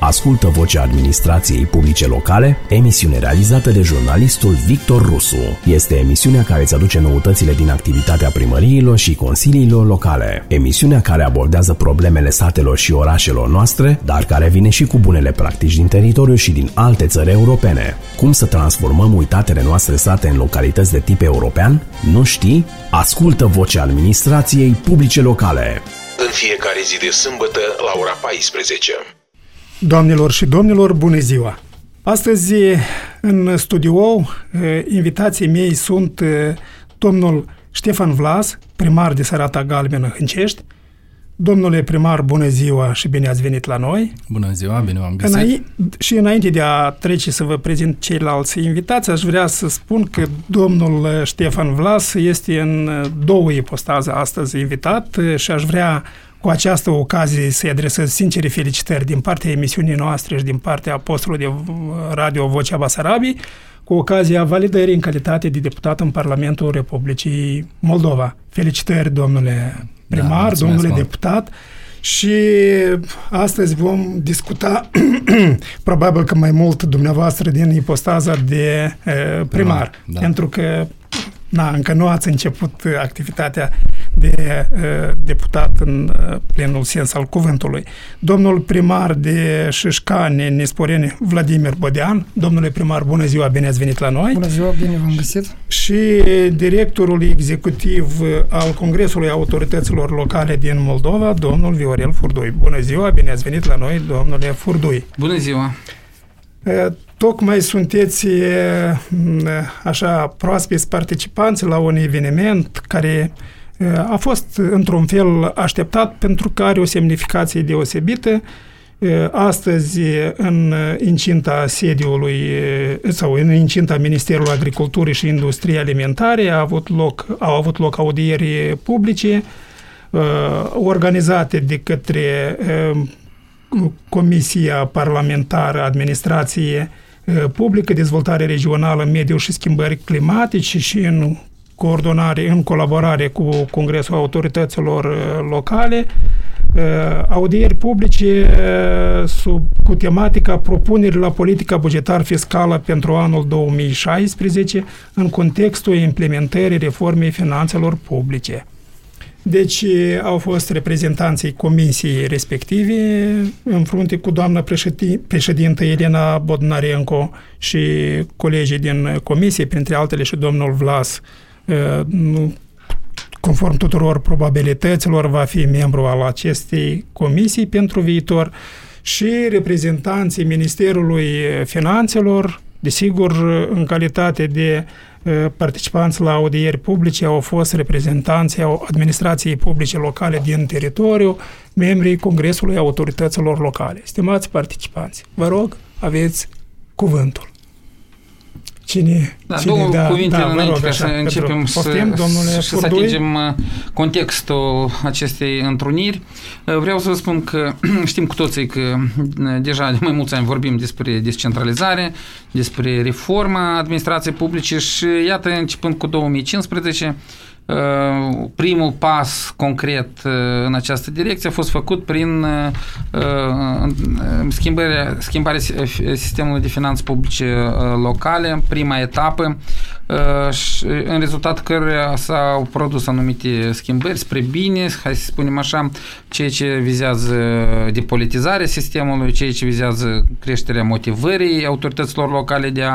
Ascultă Vocea Administrației Publice Locale, emisiune realizată de jurnalistul Victor Rusu. Este emisiunea care îți aduce noutățile din activitatea primăriilor și consiliilor locale. Emisiunea care abordează problemele satelor și orașelor noastre, dar care vine și cu bunele practici din teritoriu și din alte țări europene. Cum să transformăm uitatele noastre sate în localități de tip european? Nu știi? Ascultă Vocea Administrației Publice Locale. În fiecare zi de sâmbătă la ora 14. Doamnelor și domnilor, bună ziua! Astăzi, în studio, invitații mei sunt domnul Ștefan Vlas, primar de Sărata Galbenă, Hâncești. Domnule primar, bună ziua și bine ați venit la noi! Bună ziua, bine v-am găsit! Și înainte de a trece să vă prezint ceilalți invitați, aș vrea să spun că domnul Ștefan Vlas este în două ipostaze astăzi invitat și aș vrea cu această ocazie să-i adresez sincere felicitări din partea emisiunii noastre și din partea postului de radio Vocea Basarabiei, cu ocazia validării în calitate de deputat în Parlamentul Republicii Moldova. Felicitări, domnule primar, domnule deputat. Și astăzi vom discuta, probabil că mai mult dumneavoastră, din ipostaza de primar, pentru că încă nu ați început activitatea de deputat în plenul sens al cuvântului. Domnul primar de Șișcani, Nesporeni, Vladimir Bodean. Domnule primar, bună ziua, bine ați venit la noi. Bună ziua, bine v-am găsit. Și directorul executiv al Congresului Autorităților Locale din Moldova, domnul Viorel Furdui. Bună ziua, bine ați venit la noi, domnule Furdui. Bună ziua. Tocmai sunteți așa proaspeți participanți la un eveniment care a fost într-un fel așteptat pentru că are o semnificație deosebită. Astăzi, în incinta sediului sau în incinta Ministerului Agriculturii și Industriei Alimentare au avut loc audieri publice organizate de către Comisia Parlamentară Administrație Publică, Dezvoltare Regională, Mediu și Schimbări Climatice și în colaborare cu Congresul Autorităților Locale, audieri publice cu tematica propuneri la politica bugetară fiscală pentru anul 2016 în contextul implementării reformei finanțelor publice. Deci au fost reprezentanții comisiei respective în frunte cu doamna președintă Elena Bodnarenko și colegii din comisie, printre altele și domnul Vlas, conform tuturor probabilităților, va fi membru al acestei comisii pentru viitor, și reprezentanții Ministerului Finanțelor, desigur, în calitate de participanți la audieri publice, au fost reprezentanții administrației publice locale din teritoriu, membrii Congresului Autorităților Locale. Stimați participanți, vă rog, aveți cuvântul. Două cuvinte înainte ca să începem să atingem contextul acestei întruniri. Vreau să vă spun că știm cu toții că deja de mai mulți ani vorbim despre descentralizare, despre reforma administrației publice și iată, începând cu 2015, primul pas concret în această direcție a fost făcut prin schimbarea sistemului de finanțe publice locale, prima etapă, în rezultatul căruia s-au produs anumite schimbări spre bine, hai să spunem așa, ceea ce vizează depolitizarea sistemului, ceea ce vizează creșterea motivării autorităților locale de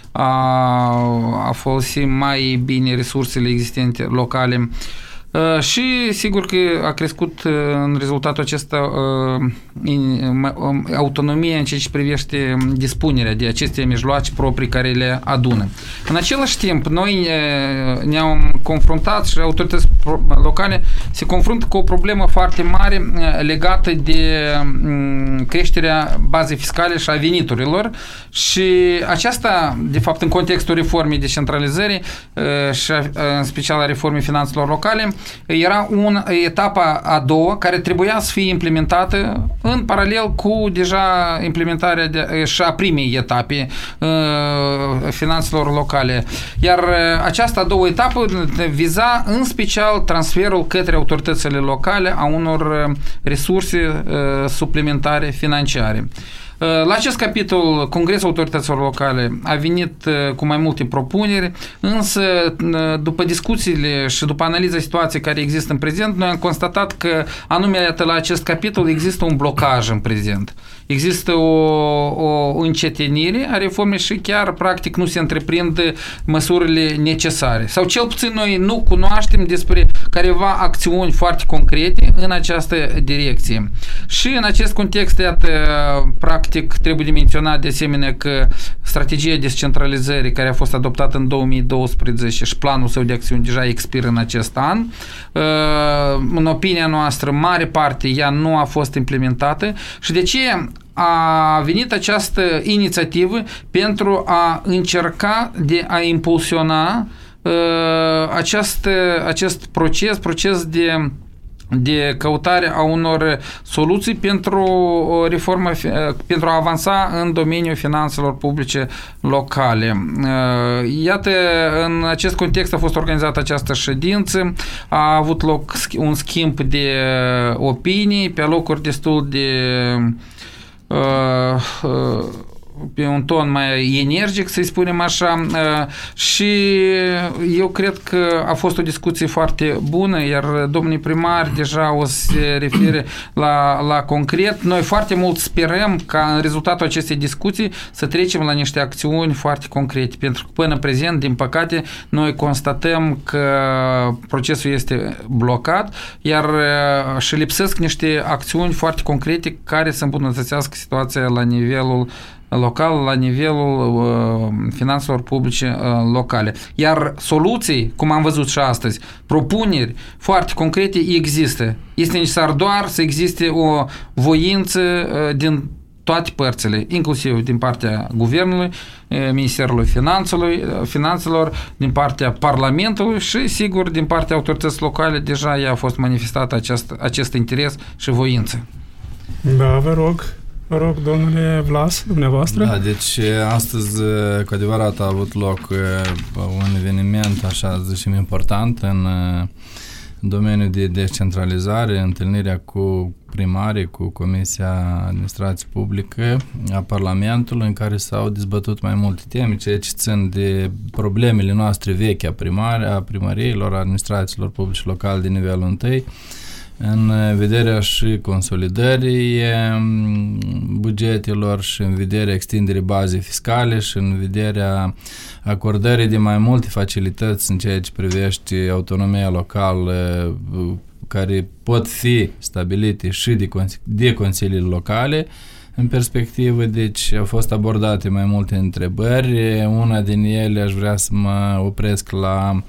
a folosi mai bine resursele existente locale. Și sigur că a crescut în rezultatul acesta autonomia în ceea ce privește dispunerea de aceste mijloace proprii care le adună. În același timp, noi ne-am confruntat și autoritățile locale se confruntă cu o problemă foarte mare legată de creșterea bazei fiscale și a veniturilor și aceasta, de fapt, în contextul reformei descentralizării și în special a reformei finanțelor locale, era etapa a doua care trebuia să fie implementată în paralel cu deja implementarea și a primei etape finanțelor locale. Iar această a doua etapă viza în special transferul către autoritățile locale a unor resurse suplimentare financiare. La acest capitol, Congresul Autorităților Locale a venit cu mai multe propuneri, însă după discuțiile și după analiza situației care există în prezent, noi am constatat că anume la acest capitol există un blocaj în prezent. Există o încetinire a reformei și chiar practic nu se întreprind măsurile necesare. Sau cel puțin noi nu cunoaștem despre careva acțiuni foarte concrete în această direcție. Și în acest context, iată, practic trebuie de menționat de asemenea că strategia descentralizării care a fost adoptată în 2012 și planul său de acțiuni deja expiră în acest an. În opinia noastră, mare parte ea nu a fost implementată și de ce a venit această inițiativă pentru a încerca de a impulsiona acest proces de căutare a unor soluții pentru reformă, pentru a avansa în domeniul finanțelor publice locale. Iată, în acest context a fost organizată această ședință, a avut loc un schimb de opinii pe locuri destul de pe un ton mai energic, să-i spunem așa, și eu cred că a fost o discuție foarte bună, iar domnii primari deja o să se refere la concret. Noi foarte mult sperăm ca în rezultatul acestei discuții să trecem la niște acțiuni foarte concrete, pentru că până prezent, din păcate, noi constatăm că procesul este blocat, iar și lipsesc niște acțiuni foarte concrete care să îmbunătățească situația la nivelul local, la nivelul finanțelor publice locale. Iar soluții, cum am văzut și astăzi, propuneri foarte concrete există. Este necesar doar să existe o voință din toate părțile, inclusiv din partea Guvernului, Ministerului Finanțelor, din partea Parlamentului și, sigur, din partea autorităților locale, deja ea a fost manifestat acest interes și voință. Da, vă rog, domnule Vlas, dumneavoastră. Da, deci astăzi, cu adevărat, a avut loc un eveniment, așa zicem, important în domeniul de descentralizare, întâlnirea cu primarii, cu Comisia Administrație Publică a Parlamentului, în care s-au dezbătut mai multe teme, ceea ce țin de problemele noastre vechi a primăriilor, a administrațiilor publice locale de nivelul 1, în vederea și consolidării bugetelor și în vederea extinderii bazei fiscale și în vederea acordării de mai multe facilități în ceea ce privește autonomia locală care pot fi stabilite și de consiliile locale în perspectivă. Deci au fost abordate mai multe întrebări. Una din ele aș vrea să mă opresc la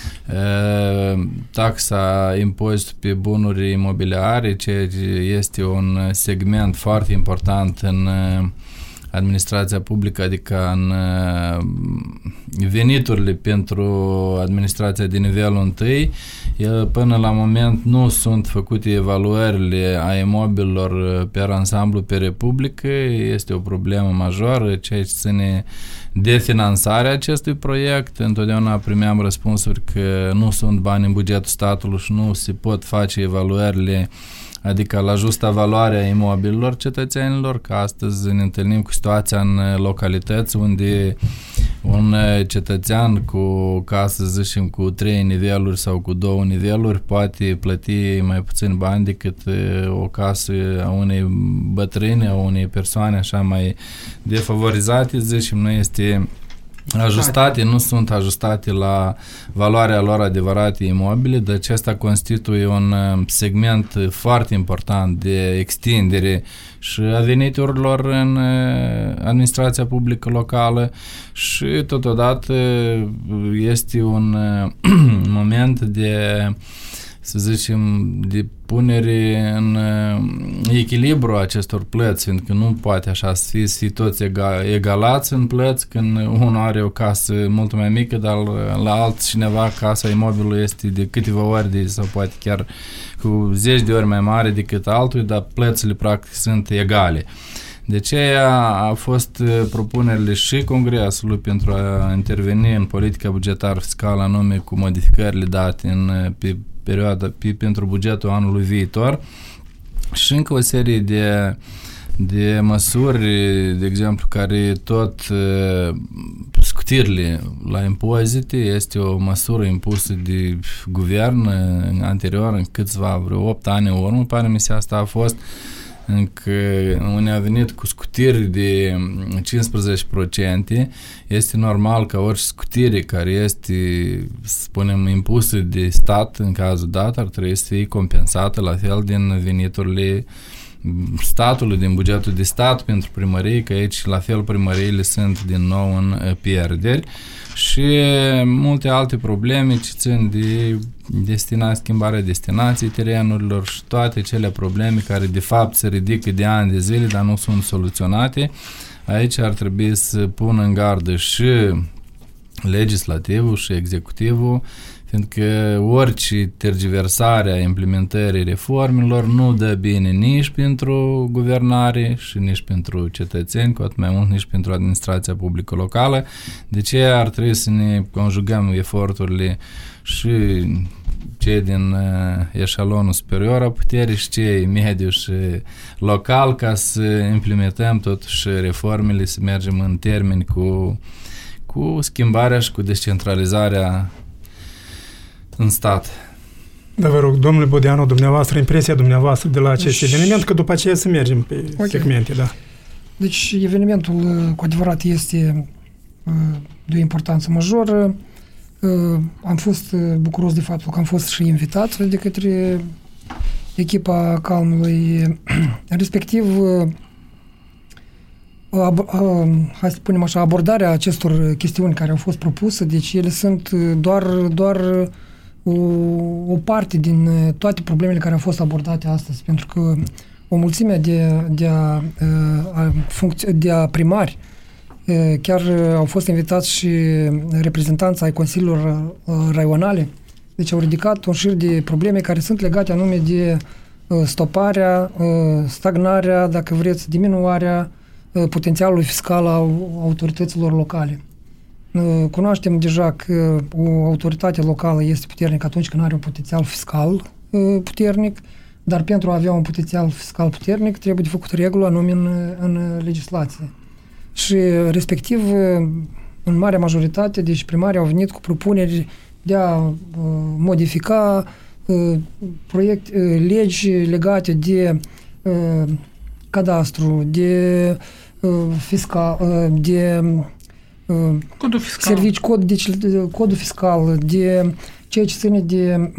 taxa impozit pe bunuri imobiliare, ceea ce este un segment foarte important în administrația publică, adică în veniturile pentru administrația de nivelul 1. Până la moment nu sunt făcute evaluările a imobililor per ansamblu pe Republică. Este o problemă majoră, ceea ce ține de finanțarea acestui proiect. Întotdeauna primeam răspunsuri că nu sunt bani în bugetul statului și nu se pot face evaluările, adică la justa valoare a imobililor cetățenilor, că astăzi ne întâlnim cu situația în localități unde un cetățean cu casă, zicem, cu 3 niveluri sau cu 2 niveluri poate plăti mai puțin bani decât o casă a unei bătrâne, a unei persoane așa mai defavorizate, zicem, nu este ajustate, nu sunt ajustate la valoarea lor adevărate imobile, dar acesta constituie un segment foarte important de extindere și a veniturilor în administrația publică locală și totodată este un moment de, să zicem, de punere în echilibru acestor plăți, fiindcă nu poate așa să fie toți egalați în plăți, când unul are o casă mult mai mică, dar la altcineva casa imobilului este de câteva ori sau poate chiar cu 10 de ori mai mare decât altul, dar plățile practic sunt egale. De aceea a fost propunerile și Congresului pentru a interveni în politica bugetară fiscală, anume cu modificările date pe perioada pentru bugetul anului viitor și încă o serie de de măsuri, de exemplu, care tot scutirile la impozite este o măsură impusă de guvern anterior, în câțiva, vreo 8 ani în urmă, pare mi se asta a fost, încă unde a venit cu scutiri de 15%, este normal ca orice scutire care este, să spunem, impusă de stat, în cazul dat, ar trebui să fie compensată la fel din veniturile statului, din bugetul de stat pentru primării, că aici la fel primăriile sunt din nou în pierderi și multe alte probleme ce țin de schimbarea destinației terenurilor și toate cele probleme care de fapt se ridică de ani de zile, dar nu sunt soluționate. Aici ar trebui să pună în gardă și legislativul și executivul, fiindcă orice tergiversare a implementării reformelor nu dă bine nici pentru guvernare și nici pentru cetățeni, cu atât mai mult nici pentru administrația publică locală. De ce ar trebui să ne conjugăm eforturile și cei din eșalonul superior a puterii și cei mediu și local ca să implementăm totuși reformele, să mergem în termeni cu schimbarea și cu descentralizarea în stat. Da, vă rog, domnule Budeanu, dumneavoastră, impresia dumneavoastră de la acest eveniment, că după aceea să mergem pe segmente, da. Deci, evenimentul cu adevărat este de o importanță majoră. Am fost bucuros de faptul că am fost și invitat de către echipa Calmului, respectiv hai să spunem așa, abordarea acestor chestiuni care au fost propuse, deci ele sunt doar o parte din toate problemele care au fost abordate astăzi, pentru că o mulțime de primari, chiar au fost invitați și reprezentanți ai consiliilor raionale, deci au ridicat un șir de probleme care sunt legate anume de stoparea, stagnarea, dacă vreți, diminuarea potențialului fiscal al autorităților locale. Cunoaștem deja că o autoritate locală este puternică atunci când are un potențial fiscal puternic, dar pentru a avea un potențial fiscal puternic trebuie de făcut reguli anume în legislație. Și respectiv, în marea majoritate, deci primarii au venit cu propuneri de a modifica legi legate de cadastru, de fiscal, de codul fiscal. Servici, codul fiscal, de ceea ce ține de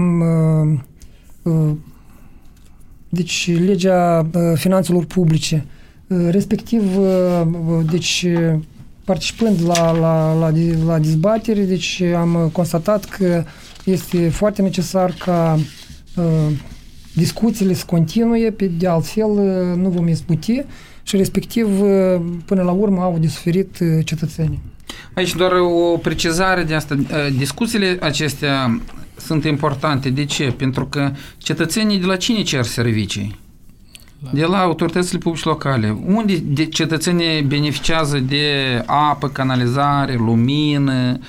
deci legea finanțelor publice. Respectiv, deci participând la dezbatere, deci am constatat că este foarte necesar ca discuțiile să continue, pe de altfel nu vom izbuti și respectiv până la urmă au de suferit cetățenii. Aici doar o precizare de asta. Discuțiile acestea sunt importante. De ce? Pentru că cetățenii de la cine cer servicii? De la autoritățile publice locale. Unde cetățenii beneficiază de apă, canalizare, lumină,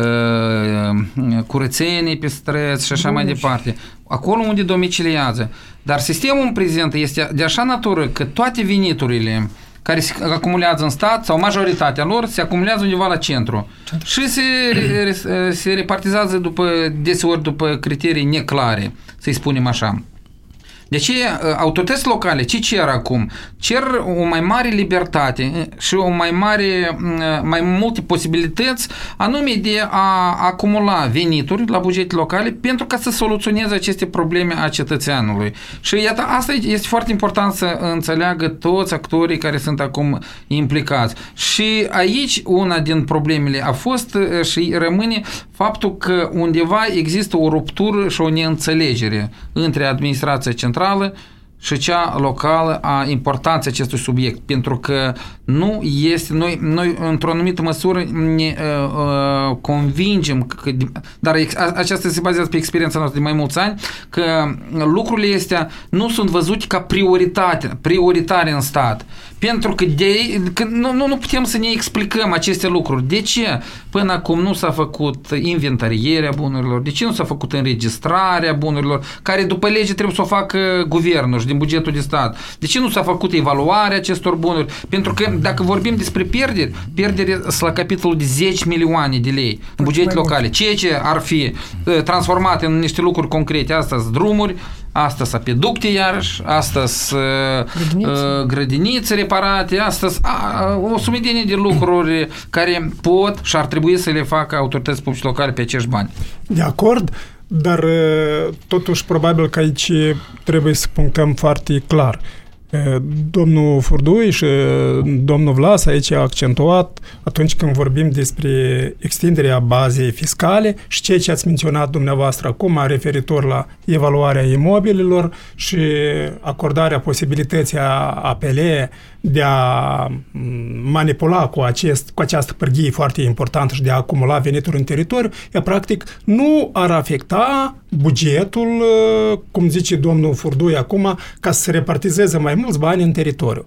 curățenie pe străzi și așa mai departe. Acolo unde domiciliază. Dar sistemul în prezent este de așa natură că toate veniturile care se acumulează în stat sau majoritatea lor se acumulează undeva la centru și se repartizează deseori după criterii neclare, să-i spunem așa. Deci autoritățile locale ce cer acum? Cer o mai mare libertate și mai multe posibilități anume de a acumula venituri la bugete locale pentru ca să soluționeze aceste probleme a cetățeanului. Și iată, asta este foarte important să înțeleagă toți actorii care sunt acum implicați. Și aici una din problemele a fost și rămâne faptul că undeva există o ruptură și o neînțelegere între administrația centrală și cea locală a importanței acestui subiect, pentru că nu este, noi într-o anumită măsură ne convingem, dar aceasta se bazează pe experiența noastră de mai mulți ani, că lucrurile astea nu sunt văzute ca prioritare în stat. Pentru că nu putem să ne explicăm aceste lucruri. De ce până acum nu s-a făcut inventarierea bunurilor? De ce nu s-a făcut înregistrarea bunurilor? Care după lege trebuie să o facă guvernul și din bugetul de stat? De ce nu s-a făcut evaluarea acestor bunuri? Pentru că dacă vorbim despre pierderi sunt la capitolul de 10 milioane de lei în bugete locale, ceea ce ar fi transformate în niște lucruri concrete. Astăzi drumuri, astăzi apeducte iarăși, astăzi grădinițe reparate, astăzi o sumedenie de lucruri care pot și ar trebui să le facă autorități publice locale pe acești bani. De acord, dar totuși probabil că aici trebuie să punctăm foarte clar. Domnul Furdui și domnul Vlas aici a accentuat atunci când vorbim despre extinderea bazei fiscale și ceea ce ați menționat dumneavoastră acum referitor la evaluarea imobililor și acordarea posibilității a APL de a manipula cu această pârghie foarte importantă și de a acumula venituri în teritoriu, ea practic nu ar afecta bugetul, cum zice domnul Furdui acum, ca să se repartizeze mai mulți bani în teritoriu.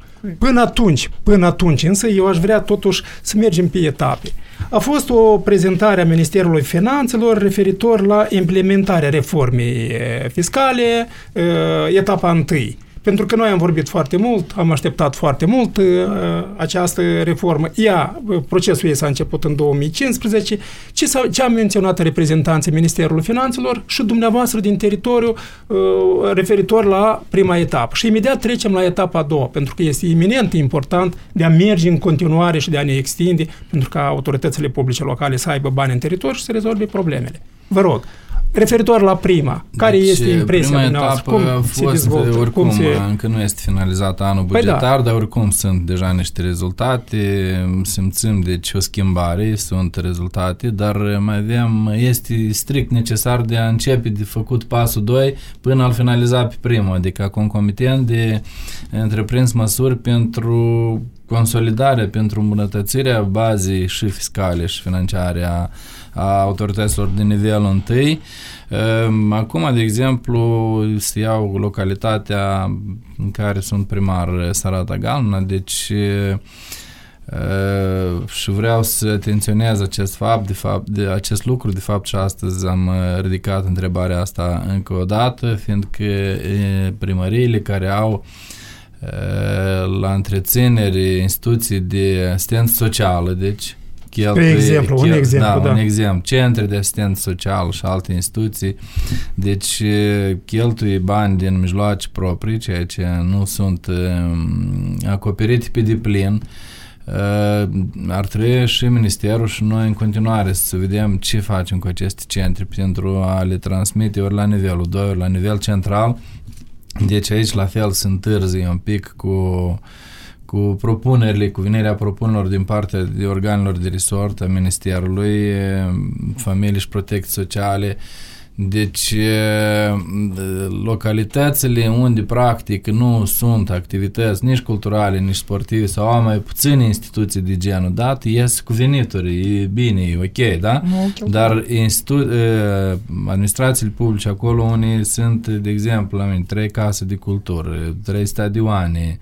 Până atunci, însă, eu aș vrea totuși să mergem pe etape. A fost o prezentare a Ministerului Finanțelor referitor la implementarea reformei fiscale, etapa 1. Pentru că noi am vorbit foarte mult, am așteptat foarte mult această reformă. Procesul ei s-a început în 2015. Ce am menționat reprezentanții Ministerului Finanțelor și dumneavoastră din teritoriu referitor la prima etapă. Și imediat trecem la etapa a doua, pentru că este eminent important de a merge în continuare și de a ne extinde, pentru ca autoritățile publice locale să aibă bani în teritoriu și să rezolve problemele. Vă rog, referitor la prima, care este impresia dumneavoastră? Cum se dezvoltă? Oricum, încă nu este finalizat anul bugetar, dar oricum sunt deja niște rezultate, simțim deci o schimbare, sunt rezultate, dar mai avem, este strict necesar de a începe de făcut pasul 2 până al finaliza pe primul, adică concomitent de întreprins măsuri pentru consolidarea, pentru îmbunătățirea bazei și fiscale și financiare a autorităților de nivelul 1. Acum, de exemplu, se iau localitatea în care sunt primar Sarata Galna, deci și vreau să atenționez acest lucru, de fapt și astăzi am ridicat întrebarea asta încă o dată, fiindcă primăriile care au la întreținere instituții de asistență socială, deci un exemplu. Centre de asistență socială și alte instituții, deci cheltuie bani din mijloace proprii, ceea ce nu sunt acoperite pe deplin. Ar trebui și Ministerul și noi în continuare să vedem ce facem cu aceste centre pentru a le transmite ori la nivelul 2, ori la nivel central. Deci aici la fel se întârzie un pic cu propunerile, cu venirea propunerilor din partea de organelor de resort a Ministerului, Familii și Protecție Sociale. Deci localitățile unde practic nu sunt activități nici culturale, nici sportive sau au mai puține instituții de genul dat, ies cu venituri, e bine, e ok, da? Dar administrațiile publice acolo unde sunt, de exemplu, 3 case de cultură, 3 stadioane,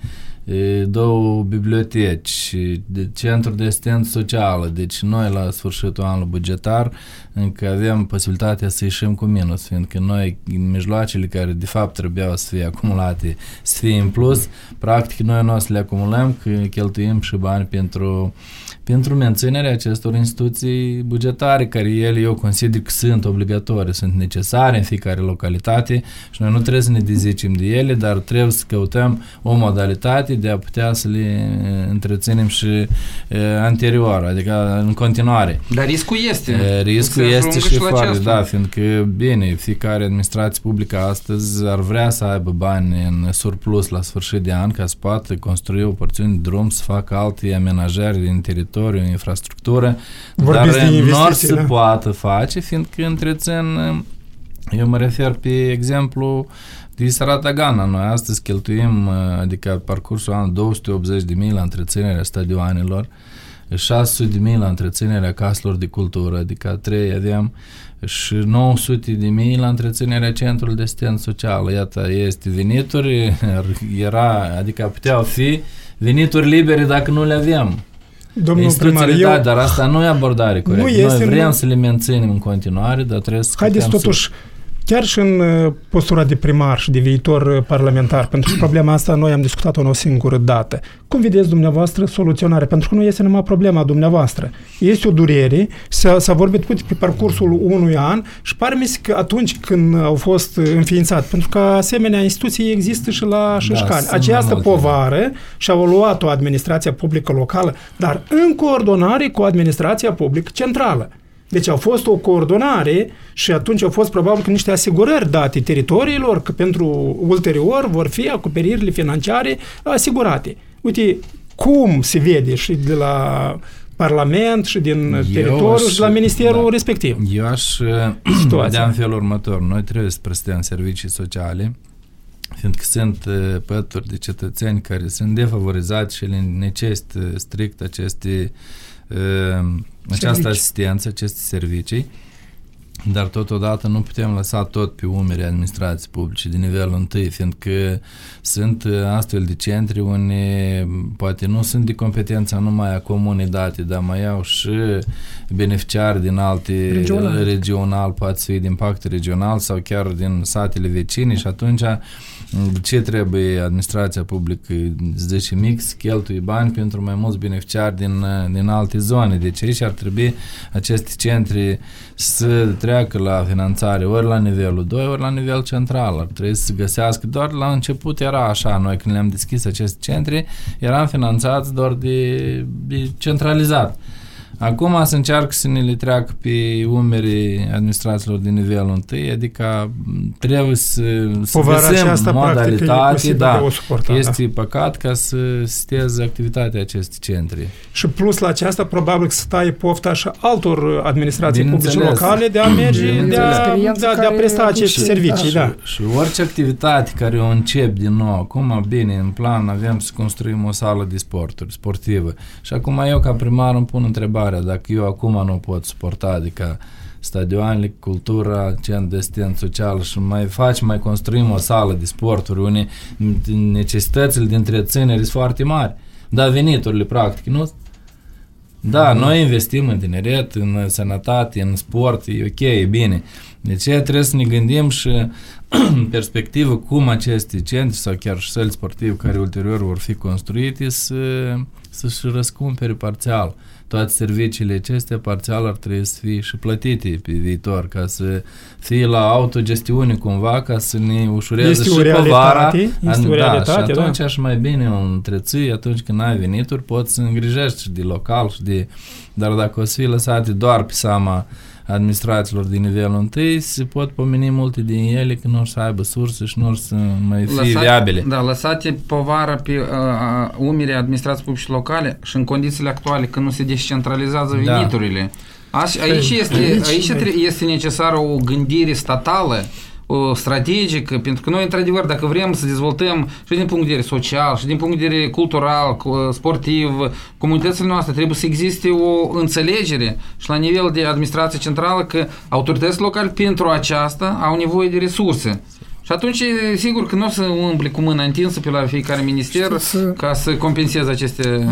2 biblioteci, centru de asistență socială, deci noi la sfârșitul anului bugetar încă avem posibilitatea să ieșim cu minus, fiindcă noi mijloacele care de fapt trebuiau să fie acumulate, să fie în plus, practic noi nu o să le acumulăm, că cheltuim și bani pentru menținerea acestor instituții bugetare, care eu consider că sunt obligatorii, sunt necesare în fiecare localitate și noi nu trebuie să ne dezicem de ele, dar trebuie să căutăm o modalitate de a putea să le întreținem și anterior, adică în continuare. Dar riscul este. Riscul este și foarte, da, fiindcă, bine, fiecare administrație publică astăzi ar vrea să aibă bani în surplus la sfârșit de an ca să poată construi o porțiune de drum, să facă alte amenajări din teritoriu, infrastructură, dar nu se poată face, fiindcă întrețin, eu mă refer pe exemplu de Sarata Galna. Noi astăzi cheltuim, adică parcursul anului 280.000 la întreținerea stadioanelor, 600.000 la întreținerea caselor de cultură, adică 3 avem, și 900.000 la întreținerea centrului de asistență socială. Iată, este venituri, adică puteau fi venituri libere dacă nu le avem. Domnul primar, dar asta nu e abordare corectă. Noi vrem să le menținem în continuare, dar trebuie să... Haideți totuși Chiar și în postura de primar și de viitor parlamentar, pentru că problema asta noi am discutat-o în o singură dată. Cum vedeți dumneavoastră soluționare? Pentru că nu este numai problema dumneavoastră. Este o durere, s-a vorbit pe parcursul unui an și pare mi se că atunci când au fost înființat, pentru că asemenea instituții există și la Șișcani. Această povară și-a luat-o administrația publică locală, dar în coordonare cu administrația publică centrală. Deci a fost o coordonare și atunci au fost probabil că niște asigurări date teritoriilor că pentru ulterior vor fi acoperirile financiare asigurate. Uite cum se vede și de la Parlament și din teritoriu și de la ministerul respectiv. Eu aș vedea în felul următor. Noi trebuie să prestăm servicii sociale, fiindcă sunt pături de cetățeni care sunt defavorizați și le necesită strict această asistență, aceste servicii, dar totodată nu putem lăsa tot pe umerii administrației publice de nivelul întâi, fiindcă sunt astfel de centri unde poate nu sunt de competența numai a comunei date, dar mai au și beneficiari din alte regional, poate să fie din pact regional sau chiar din satele vecine și atunci ce trebuie administrația publică? Zice mix, cheltuie bani pentru mai mulți beneficiari din alte zone. Deci aici ar trebui aceste centri să treacă la finanțare ori la nivelul 2, ori la nivel central. Ar trebui să se găsească. Doar la început era așa. Noi când le-am deschis aceste centri, eram finanțați doar de centralizat. Acum se încearcă să ne le treacă pe umerii administrațiilor de nivelul 1, adică trebuie să găsim modalitate, este păcat ca să steze activitatea acestei centri. Și plus la aceasta, probabil că să taie pofta și altor administrații publice locale de a merge, de a presta aceste servicii. Da. Și orice activitate care o încep din nou, acum bine, în plan avem să construim o sală de sporturi, sportivă. Și acum eu ca primar îmi pun întrebarea, dacă eu acum nu pot suporta, adică stadioanele, cultura, centru de asistență socială și mai construim o sală de sporturi unde necesitățile de întreținere sunt foarte mari, dar veniturile practic, nu? Da, noi investim în tineret, în sănătate, în sport, e ok, e bine. Deci trebuie să ne gândim și în perspectivă cum aceste centri sau chiar și săli sportive care ulterior vor fi construite să-și răscumpere parțial. Toate serviciile acestea parțial ar trebui să fie și plătite pe viitor, ca să fie la autogestiune cumva, ca să ne ușureze și povara. Și atunci aș mai bine o întreții, atunci când ai venituri, poți să îngrijești și de local, dar dacă o să fie lăsate doar pe seama administrațiilor din nivelul 1, se pot pomeni multe din ele că nu o să aibă surse și nu o să mai fie viabile. Da, lăsate povara pe umerii administrației publice locale și în condițiile actuale când nu se descentralizează veniturile. Aici este necesară o gândire statală, o strategică, pentru că noi, într-adevăr, dacă vrem să dezvoltăm și din punct de vedere social, și din punct de vedere cultural, sportiv, comunitățile noastre, trebuie să existe o înțelegere și la nivel de administrație centrală că autoritățile locale pentru aceasta au nevoie de resurse. Și atunci, sigur că nu o să umble cu mâna întinsă pe la fiecare minister ca să compenseze aceste...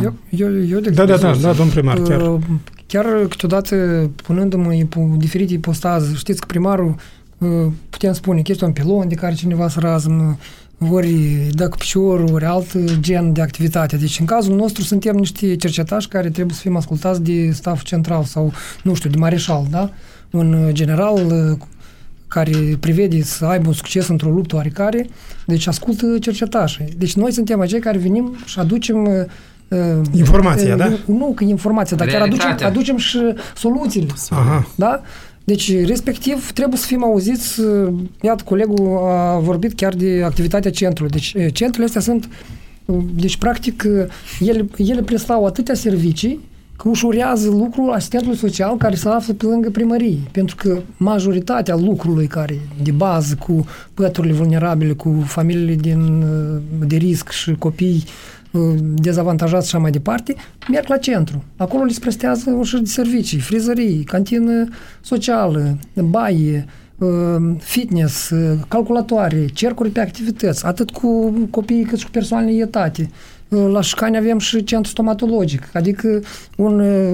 Da, domn primar, chiar câteodată, punându-mă pe diferite ipostaze, știți că primarul putem spune că este un pilon de care cineva se rază, ori dă cu piciorul, ori alt gen de activitate. Deci în cazul nostru suntem niște cercetași care trebuie să fim ascultați de staff central sau, nu știu, de mareșal, da? Un general care prevede să aibă un succes într-o luptă oarecare, deci ascultă cercetașii. Deci noi suntem acei care venim și aducem informația, da? Nu că informația, dar chiar aducem și soluțiile. Aha. Da? Deci, respectiv, trebuie să fim auziți. Iată, colegul a vorbit chiar de activitatea centrului. Deci, centrele astea sunt, deci, practic, ele prestau atâtea servicii că ușurează lucrul asistentului social care se află pe lângă primărie. Pentru că majoritatea lucrului care, de bază, cu păturile vulnerabile, cu familiile de risc și copii dezavantajați și așa mai departe, merg la centru. Acolo le se prestează un șir de servicii, frizării, cantină socială, baie, fitness, calculatoare, cercuri pe activități, atât cu copiii cât și cu persoanele ietate. La Șișcani avem și centru stomatologic, adică un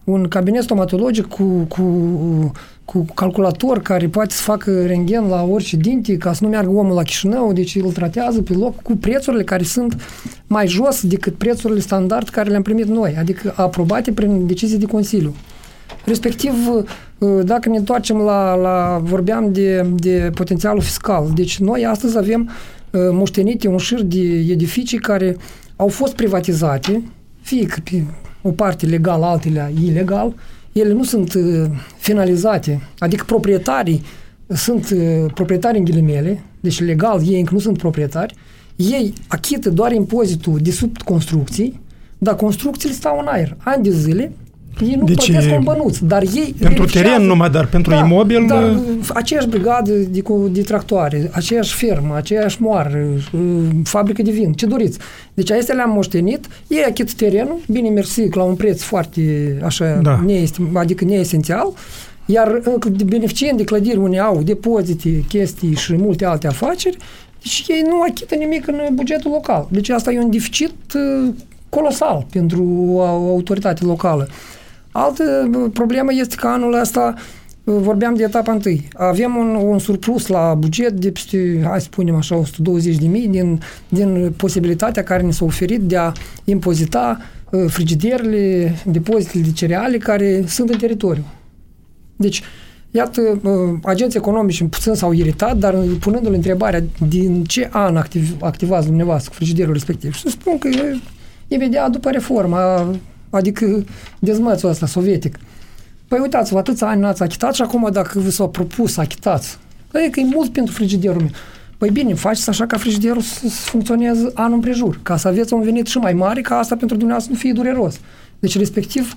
un cabinet stomatologic cu calculator care poate să facă rentgen la orice dinte ca să nu meargă omul la Chișinău, deci îl tratează pe loc cu prețurile care sunt mai jos decât prețurile standard care le-am primit noi, adică aprobate prin decizii de Consiliu. Respectiv, dacă ne întoarcem vorbeam de potențialul fiscal. Deci noi astăzi avem moștenite un șir de edificii care au fost privatizate, fie că pe o parte legal, altele ilegal, ele nu sunt finalizate, adică proprietarii sunt proprietari în ghilimele, deci legal ei încă nu sunt proprietari, ei achită doar impozitul de sub construcții, dar construcțiile stau în aer, ani de zile, ei nu plătesc un bănuț, dar ei pentru teren numai, dar pentru imobil... Da, aceeași brigadă de tractoare, aceeași fermă, aceeași moară, fabrică de vin, ce doriți. Deci astea le-am moștenit, ei achită terenul, bine mersi, la un preț foarte așa, adică neesențial, iar beneficiind de clădiri unde au depozite, chestii și multe alte afaceri, deci ei nu achită nimic în bugetul local. Deci asta e un deficit colosal pentru o autoritate locală. Altă problemă este că anul ăsta, vorbeam de etapa întâi, avem un surplus la buget de peste, hai să spunem așa, 120.000 din posibilitatea care ne s-a oferit de a impozita frigiderele, depozitele de cereale care sunt în teritoriu. Deci, iată, agenții economici puțin s-au iritat, dar punându-le întrebarea din ce an activați dumneavoastră cu frigiderul respectiv, și să spun că imediat după reforma, adică dezmățul ăsta sovietic. Păi uitați-vă, atâția ani n-ați achitat și acum dacă vă s-au propus să achitați, că e mult pentru frigiderul meu. Păi bine, faceți așa ca frigiderul să funcționeze anul împrejur, ca să aveți un venit și mai mare, ca asta pentru dumneavoastră nu fie dureros. Deci, respectiv,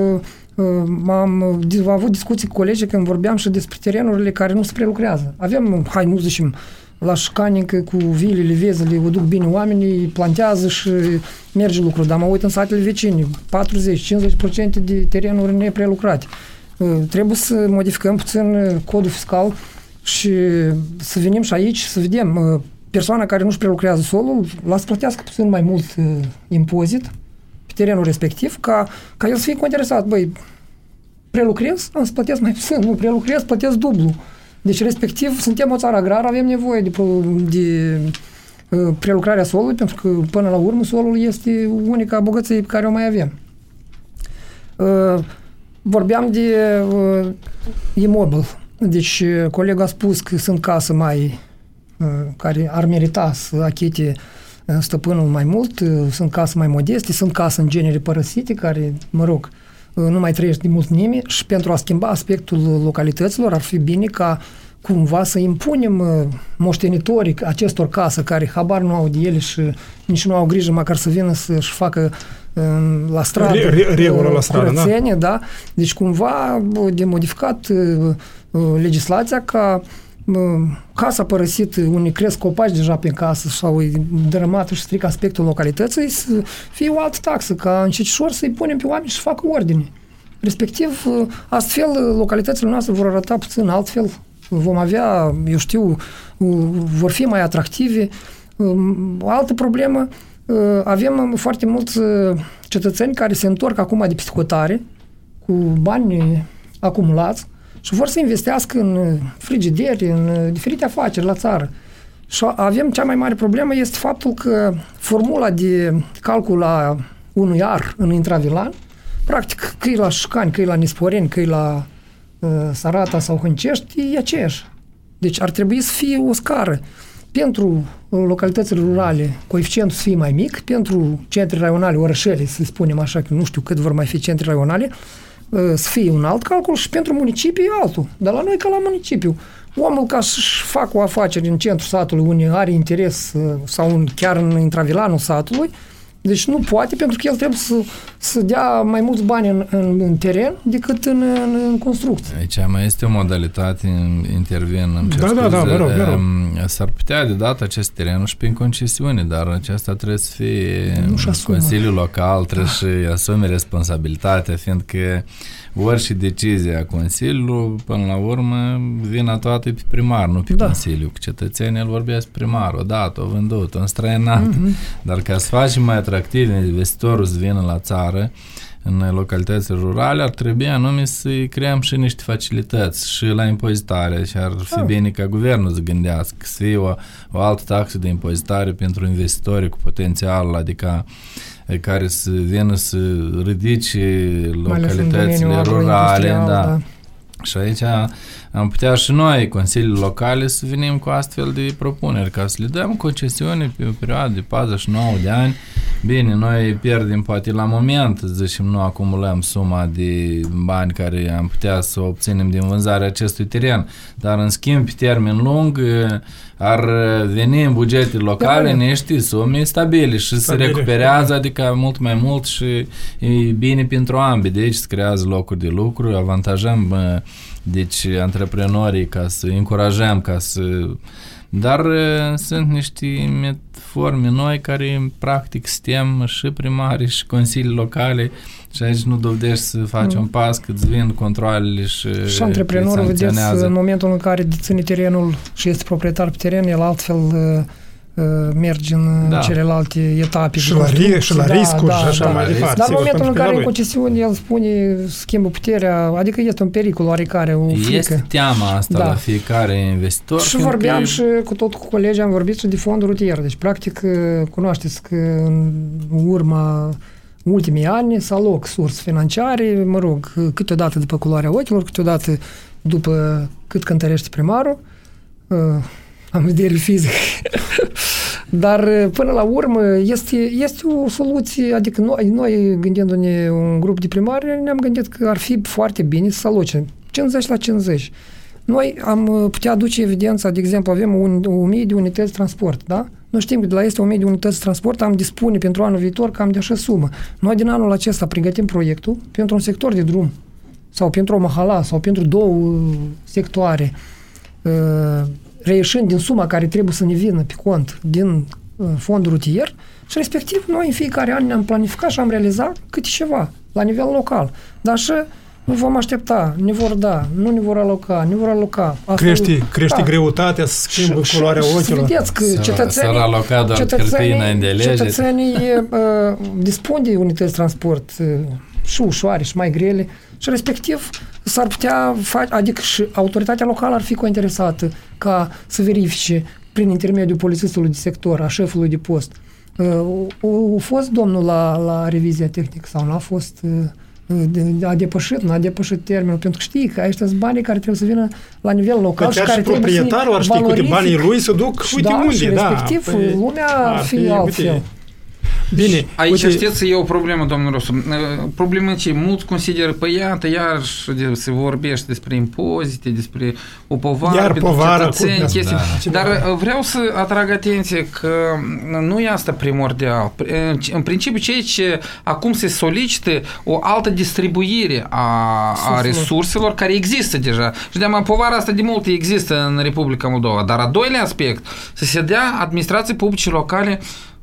am avut discuții cu colegii când vorbeam și despre terenurile care nu se prelucrează. Avem, hai, nu zicem, la Șcanică cu vilele, vezele, o duc bine oamenii, plantează și merge lucru, dar mă uit în satele vecine, 40-50% de terenuri neprelucrate. Trebuie să modificăm puțin codul fiscal și să venim și aici să vedem persoana care nu-și prelucrează solul, la să plătească puțin mai mult impozit pe terenul respectiv, ca el să fie interesat. Băi, prelucrez, am să plătesc mai puțin, nu prelucrez, plătesc dublu. Deci, respectiv, suntem o țară agrară, avem nevoie de prelucrarea solului, pentru că, până la urmă, solul este unica bogăție pe care o mai avem. Vorbeam de imobil. Deci, colegul a spus că sunt case mai care ar merita să achite stăpânul mai mult, sunt case mai modeste, sunt case în genere părăsite, care, mă rog, nu mai trăiește de mult nimeni și pentru a schimba aspectul localităților ar fi bine ca cumva să impunem moștenitorii acestor case care habar nu au de ele și nici nu au grijă măcar să vină să-și facă la stradă curățenie, da? Deci cumva de modificat legislația ca casa părăsită, unde cresc copaci deja pe casă sau e dărâmată și strică aspectul localității, să fie o altă taxă, ca încetșor să-i punem pe oameni și să facă ordine. Respectiv, astfel, localitățile noastre vor arăta puțin altfel, vom avea, eu știu, vor fi mai atractive. O altă problemă, avem foarte mulți cetățeni care se întorc acum de psihotare cu bani acumulați și vor să investească în frigideri, în diferite afaceri la țară. Și avem cea mai mare problemă este faptul că formula de calcul a unui ar în intravilan, practic că e la Șcani, că e la Nisporeni, că e la Sarata sau Hâncești, e aceeași. Deci ar trebui să fie o scară. Pentru localitățile rurale, coeficientul să fie mai mic, pentru centre raionale, orășele, să spunem așa, că nu știu cât vor mai fi centre raionale, să fie un alt calcul și pentru municipii altul. Dar la noi ca la municipiu. Omul ca să-și facă o afacere în centrul satului unde are interes sau chiar în intravilanul satului, deci nu poate pentru că el trebuie să dea mai mulți bani în teren decât în construcție. Aici mai este o modalitate, intervin. Da, vă rog. S-ar putea de dat acest teren și prin concesiune, dar aceasta trebuie să fie Consiliul Local, trebuie să asume responsabilitatea, fiindcă orice decizie a Consiliului, până la urmă, vina toată pe primar, nu pe Consiliu. Că cetățenii îl vorbesc primar, o dată, o vândut, o înstrăinat. Dar ca să facem mai atractiv investitorul să vină la țară, în localitățile rurale, ar trebui anume să creăm și niște facilități și la impozitare și ar fi bine ca guvernul să gândească să fie o altă taxă de impozitare pentru investitori cu potențial, adică care să vină să ridice localitățile rurale, da. Și aici am putea și noi, consiliile locale, să venim cu astfel de propuneri, ca să le dăm concesiune pe o perioadă de 49 de ani. Bine, noi pierdem poate la moment, zicem, nu acumulăm suma de bani care am putea să obținem din vânzarea acestui teren, dar în schimb, pe termen lung, ar veni în bugetele locale niște sume stabile și se recuperează, adică mult mai mult și e bine pentru ambii. Deci se creează locuri de lucru, avantajăm deci antreprenorii ca să încurajăm, dar sunt niște forme noi care practic suntem și primari și consilii locale și aici nu dovedești să faci un pas cât îți vin controalele și antreprenorul, vedeți, în momentul în care deține terenul și este proprietar pe teren, el altfel merge în celelalte etape. Și la riscuri și așa mai departe. Dar în momentul în care în concesiune el spune schimbă puterea, adică este un pericol oarecare, o frică. Este teama asta la fiecare investitor. Și vorbeam și cu colegii, am vorbit și de fondul rutier. Deci, practic, cunoașteți că în urma ultimii ani s-a loc surse financiare, mă rog, câteodată după culoarea ochilor, câteodată după cât cântărește primarul, am vedere fizic. Dar până la urmă este o soluție, adică noi gândindu-ne un grup de primari, ne-am gândit că ar fi foarte bine să aloce 50 la 50. Noi am putea aduce evidența, de exemplu, avem 1000 de unități de transport, da? Noi știm că de la este 1000 de unități de transport am dispune pentru anul viitor cam de așa sumă. Noi din anul acesta pregătim proiectul pentru un sector de drum sau pentru o mahala sau pentru 2 sectoare, reieșind din suma care trebuie să ne vină pe cont din fondul rutier și respectiv noi în fiecare an ne-am planificat și am realizat câte ceva la nivel local. Dar și nu vom aștepta, ne vor da, nu ne vor aloca. Crește greutatea, să schimbă culoarea ochilor. Vedeți că cetățenii dispun de unități de transport și ușoare și mai grele și respectiv s-ar putea face, adică și autoritatea locală ar fi cointeresată ca să verifice prin intermediul polițistului de sector, a șefului de post. A fost domnul la revizia tehnică sau nu a fost, n-a depășit termenul, pentru că știi că ăștia sunt banii care trebuie să vină la nivel local și care trebuie să proprietarul ar ști câte banii lui să duc, uite unde, și respectiv lumea ar fi altfel. Bine, aici știți, e o problemă, domnul Rusu. Problema ce mulți consideră, păi iată, iarăși se vorbește despre impozite, despre o povară pentru cetățeni, dar vreau să atrag atenție că nu e asta primordial. În principiu, ceea ce acum se solicită o altă distribuire a resurselor care există deja. Și de-aia povara asta de mult există în Republica Moldova. Dar a doilea aspect, să se dea administrații publice locale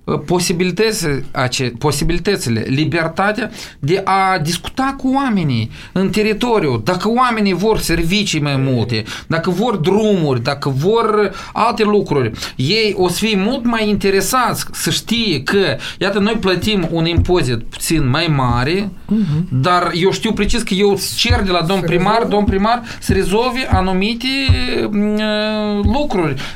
posibilitățile, libertatea de a discuta cu oamenii în teritoriu, dacă oamenii vor servicii mai multe, dacă vor drumuri, dacă vor alte lucruri, ei o să fie mult mai interesați să știe că, iată, noi plătim un impozit puțin mai mare, dar eu știu precis că eu cer de la domn primar să rezolve anumite lucruri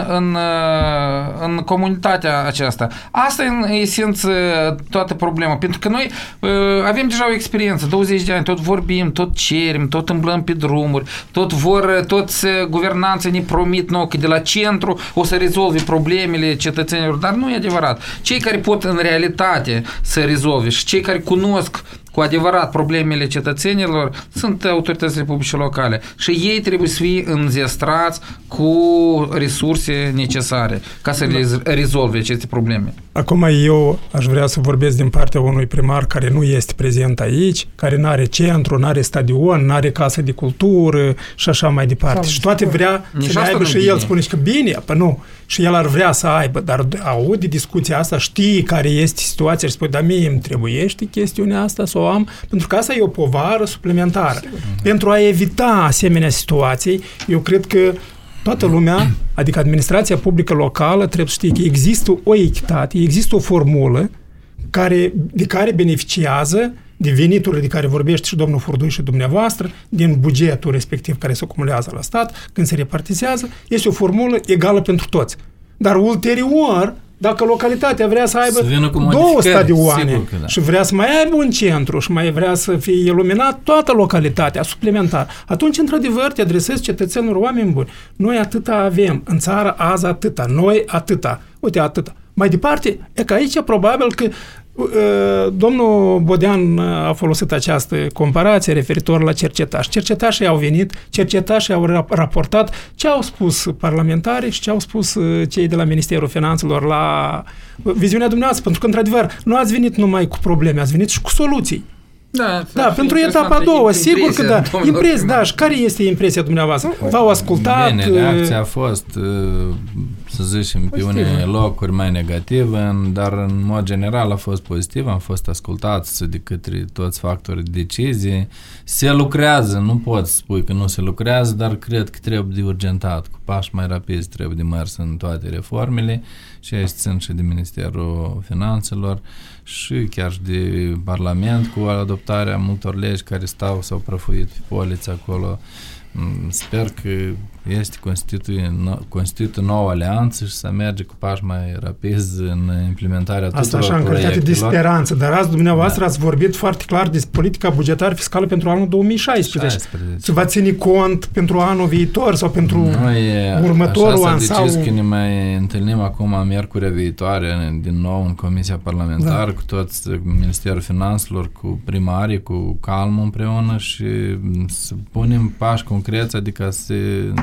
în comunitatea aceasta. Asta e în esență toată problema, pentru că noi avem deja o experiență, 20 de ani, tot vorbim, tot cerem, tot îmblăm pe drumuri, toți guvernanții ne promit nou că de la centru o să rezolve problemele cetățenilor, dar nu e adevărat. Cei care pot în realitate să rezolve și cei care cunosc cu adevărat problemele cetățenilor sunt autoritățile publice locale și ei trebuie să fie înzestrați cu resurse necesare ca să rezolve aceste probleme. Acum eu aș vrea să vorbesc din partea unui primar care nu este prezent aici, care nu are centru, nu are stadion, nu are casă de cultură și așa mai departe. Și toate vrea să aibă și el spune că bine, nu. Și el ar vrea să aibă, dar aude discuția asta, știe care este situația și spune, dar mie îmi trebuiește chestiunea asta să o am, pentru că asta e o povară suplimentară. Pentru a evita asemenea situații, eu cred că toată lumea, adică administrația publică locală, trebuie să știe că există o echitate, există o formulă de care beneficiază de venituri de care vorbește și domnul Furdui și dumneavoastră, din bugetul respectiv care se acumulează la stat, când se repartizează, este o formulă egală pentru toți. Dar ulterior, dacă localitatea vrea să aibă 2 stadioane și vrea să mai aibă un centru și mai vrea să fie iluminat toată localitatea suplimentar, atunci, într-adevăr, te adresezi cetățenilor, oameni buni. Noi atâta avem, în țară azi atâta, noi atâta, uite atâta. Mai departe, e că aici probabil că domnul Bodean a folosit această comparație referitor la cercetași. Cercetașii au venit, cercetașii au raportat ce au spus parlamentarii și ce au spus cei de la Ministerul Finanțelor la viziunea dumneavoastră, pentru că, într-adevăr, nu ați venit numai cu probleme, ați venit și cu soluții. Da, pentru etapa a doua, sigur că da. Impresia, da, și care este impresia dumneavoastră? V-au ascultat? Bine, reacția a fost, să zicem, pe unele locuri mai negative, dar în mod general a fost pozitiv, am fost ascultați de către toți factorii de decizie. Se lucrează, nu pot spui că nu se lucrează, dar cred că trebuie de urgentat, cu pași mai rapizi trebuie de mers în toate reformele și aici țin și de Ministerul Finanțelor și chiar și de Parlament cu adoptarea multor legi care s-au prăfuit pe poliță acolo. Sper că este constituită nouă alianță și să merge cu pași mai rapizi în implementarea tuturor proiectelor. Asta așa, în calitate de speranță, dar azi dumneavoastră ați vorbit foarte clar despre politica bugetară fiscală pentru anul 2016. Se va ține cont pentru anul viitor sau pentru următorul an? Așa s-a decis că ne mai întâlnim acum miercurea viitoare din nou în Comisia Parlamentară cu toți Ministerul Finanțelor, cu primarii, cu Calm împreună și să punem pași concreți, adică să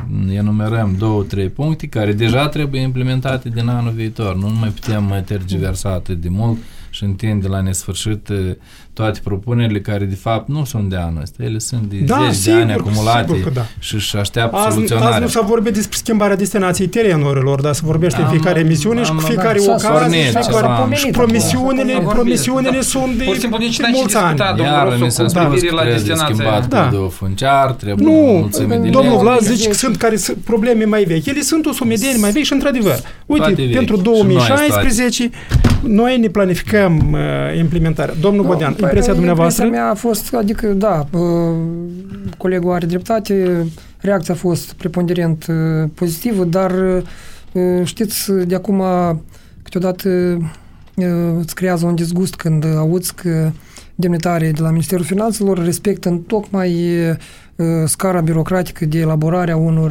enumerăm 2-3 puncte care deja trebuie implementate din anul viitor. Nu mai putem tergiversa atât de mult și întinde la nesfârșit toate propunerile care de fapt nu sunt de anul ăsta. Ele sunt de zeci de ani acumulate și așteaptă soluționarea. Azi nu s-a vorbit despre schimbarea destinației terenurilor, dar se vorbește în fiecare emisiune și cu fiecare ocazie și promisiunile sunt de mulți ani. Iar mi s-a spus că trebuie schimbat codul funciar, trebuie mulțime de legi. Domnul Vlas zice că sunt probleme mai vechi. Ele sunt o sumedenie mai vechi și într-adevăr. Uite, pentru 2016 noi ne planificăm implementarea. Domnul Bodean, impresia dumneavoastră? Impresia mea a fost, adică, da, colegul are dreptate, reacția a fost preponderent pozitivă, dar știți, de acum câteodată îți creează un dezgust când auzi că demnitarii de la Ministerul Finanțelor respectă în tocmai scara birocratică de elaborare a unor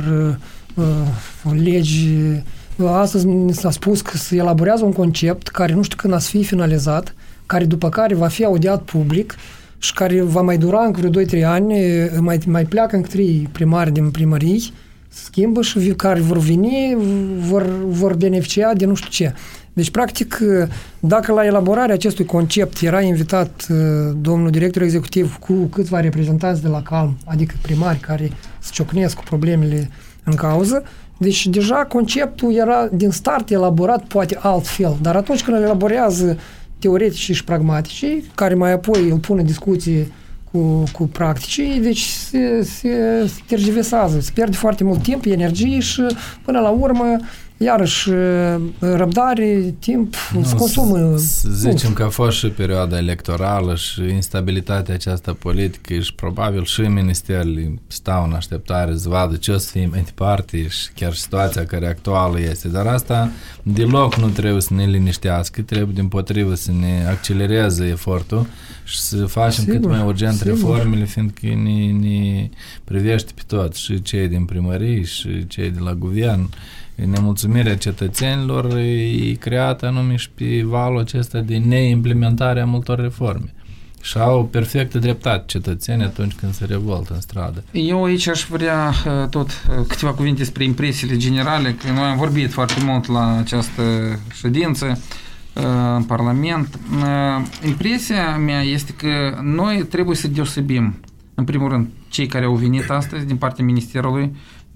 legi. Astăzi mi s-a spus că se elaborează un concept care nu știu când a să fie finalizat, care după care va fi audiat public și care va mai dura încă vreo 2-3 ani, mai pleacă încă 3 primari din primării, schimbă și care vor veni, vor beneficia de nu știu ce. Deci, practic, dacă la elaborarea acestui concept era invitat domnul director executiv cu câțiva reprezentanți de la Calm, adică primari care se ciocnesc cu problemele în cauză, deci deja conceptul era din start elaborat poate altfel, dar atunci când îl elaborează teoretici și pragmatici, care mai apoi îl pun în discuție cu practicii, deci se tergiversează, se pierde foarte mult timp, energie și până la urmă iarăși răbdare, timp, se consumă. Zicem că a fost și perioada electorală și instabilitatea aceasta politică și probabil și ministerele stau în așteptare să vadă ce o să fie mai departe și chiar situația care actuală este. Dar asta deloc nu trebuie să ne liniștească, trebuie dimpotrivă să ne accelereze efortul și să facem cât mai urgent reformele, fiindcă ne privește pe toți, și cei din primării și cei de la guvern. Nemulțumirea cetățenilor e creată anume și pe valul acesta de neimplementare a multor reforme. Și au perfectă dreptate cetățenii atunci când se revoltă în stradă. Eu aici aș vrea tot câteva cuvinte despre impresiile generale, că noi am vorbit foarte mult la această ședință în Parlament. Impresia mea este că noi trebuie să deosebim, în primul rând, cei care au venit astăzi din partea Ministerului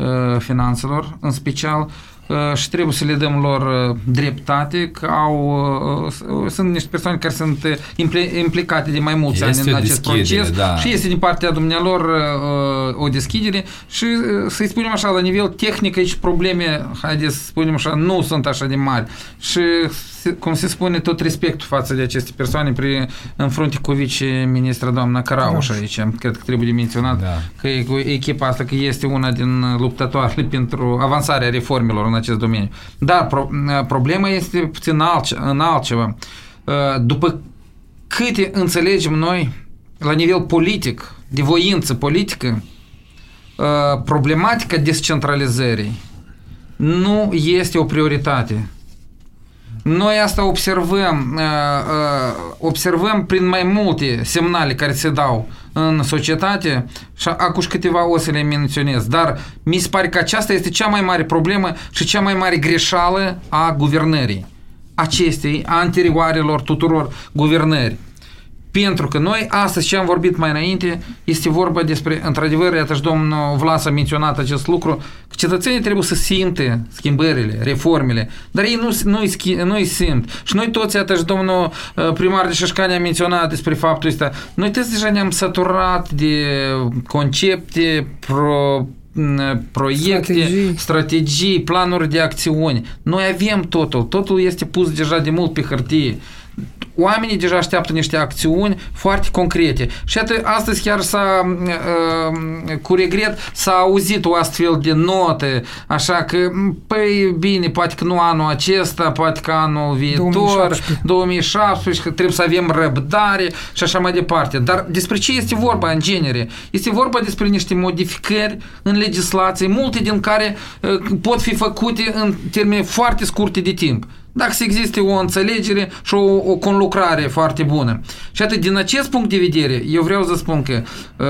finanțelor, în special, și trebuie să le dăm lor dreptate, că sunt niște persoane care sunt implicate de mai mulți ani în acest proces și este din partea dumnealor o deschidere și să-i spunem așa, la nivel tehnic aici probleme, haideți să spunem așa, nu sunt așa de mari și cum se spune, tot respectul față de aceste persoane în frunte cu vice-ministra doamna Cărauș aici, cred că trebuie de menționat că echipa asta că este una din luptătoarele pentru avansarea reformelor în acest domeniu. Dar problema este puțin în altceva. După câte înțelegem noi la nivel politic, de voință politică, problematica descentralizării nu este o prioritate. Noi asta observăm prin mai multe semnale care se dau în societate și acum câteva o să le menționez, dar mi se pare că aceasta este cea mai mare problemă și cea mai mare greșeală a guvernării acestei anterioarelor tuturor guvernări. Pentru că noi, astăzi ce am vorbit mai înainte, este vorba despre, într-adevăr, iată și domnul Vlas a menționat acest lucru, că cetățenii trebuie să simte schimbările, reformele, dar ei nu-i simt. Și noi toți, iată și domnul primar de Șășcani a menționat despre faptul ăsta, noi toți deja ne-am săturat de concepte, proiecte, strategii, planuri de acțiuni. Noi avem totul este pus deja de mult pe hârtie. Oamenii deja așteaptă niște acțiuni foarte concrete. Și atât, astăzi chiar cu regret s-a auzit o astfel de notă, așa că, păi bine, poate că nu anul acesta, poate că anul viitor, 2017, că trebuie să avem răbdare și așa mai departe. Dar despre ce este vorba în genere? Este vorba despre niște modificări în legislație, multe din care pot fi făcute în termeni foarte scurte de timp. Dacă să existe o înțelegere și o conlucrare foarte bună. Și atât, din acest punct de vedere, eu vreau să spun că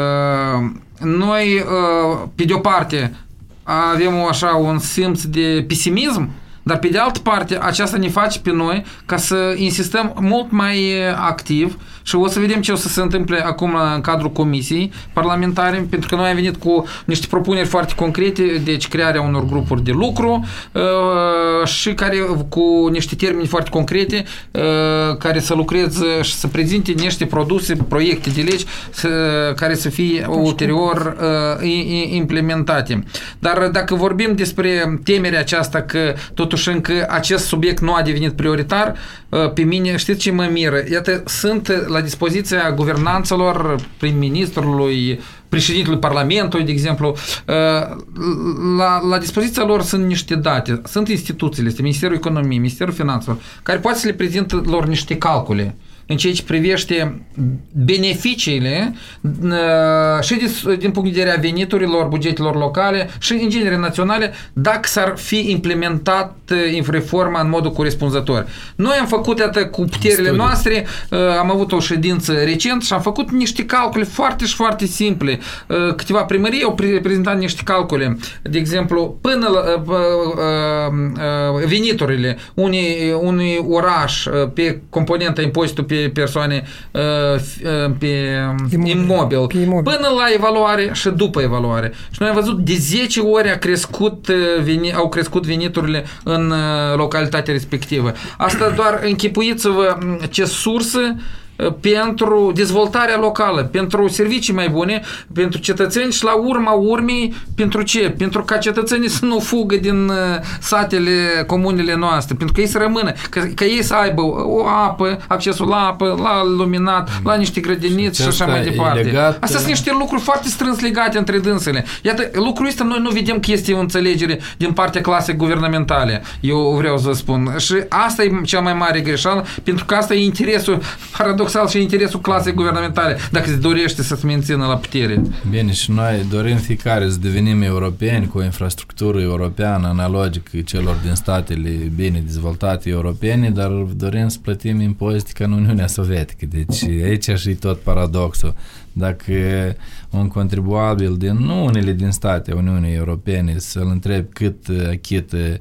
noi, pe de o parte, avem un simț de pesimism, dar pe de altă parte, aceasta ne face pe noi ca să insistăm mult mai activ și o să vedem ce o să se întâmple acum în cadrul comisiei parlamentare, pentru că noi am venit cu niște propuneri foarte concrete, deci crearea unor grupuri de lucru și care cu niște termeni foarte concrete care să lucreze și să prezinte niște produse, proiecte de legi care să fie ulterior implementate. Dar dacă vorbim despre temerea aceasta că totuși încă acest subiect nu a devenit prioritar, pe mine, știți ce mă miră? Iată, sunt la dispoziția guvernanțelor, prim-ministrului, președintelui Parlamentului, de exemplu, la dispoziția lor sunt niște date, sunt instituțiile, este Ministerul Economiei, Ministerul Finanțelor, care poate să le prezintă lor niște calcule în ceea ce privește beneficiile și din punct de vedere a veniturilor, bugetelor locale și în genere naționale, dacă s-ar fi implementat reforma în modul corespunzător. Noi am făcut atât cu puterile noastre, am avut o ședință recent și am făcut niște calcule foarte și foarte simple. Câteva primării au prezentat niște calcule. De exemplu, până la veniturile unui oraș pe componenta impozitului pe persoane pe imobil, până la evaluare și după evaluare. Și noi am văzut de 10 ori au crescut veniturile în localitatea respectivă. Asta doar închipuiți-vă ce sursă pentru dezvoltarea locală, pentru servicii mai bune, pentru cetățeni și la urma urmei, pentru ce? Pentru ca cetățenii să nu fugă din satele, comunele noastre, pentru că ei să rămână, ca ei să aibă o apă, accesul la apă, la luminat, la niște grădiniți și așa mai departe. Astea sunt niște lucruri foarte strâns legate între dânsele. Iată, lucrul ăsta noi nu vedem că este o înțelegere din partea clasei guvernamentale. Eu vreau să spun. Și asta e cea mai mare greșeală, pentru că asta e interesul paradoxal și interesul clasei guvernamentale, dacă se dorește să se mențină la putere. Bine, și noi dorim fiecare să devenim europeni cu o infrastructură europeană analogică celor din statele bine dezvoltate europene, dar dorim să plătim impozite ca în Uniunea Sovietică. Deci aici și tot paradoxul. Dacă un contribuabil din unele din state Uniunii Europene să-l întreb cât achită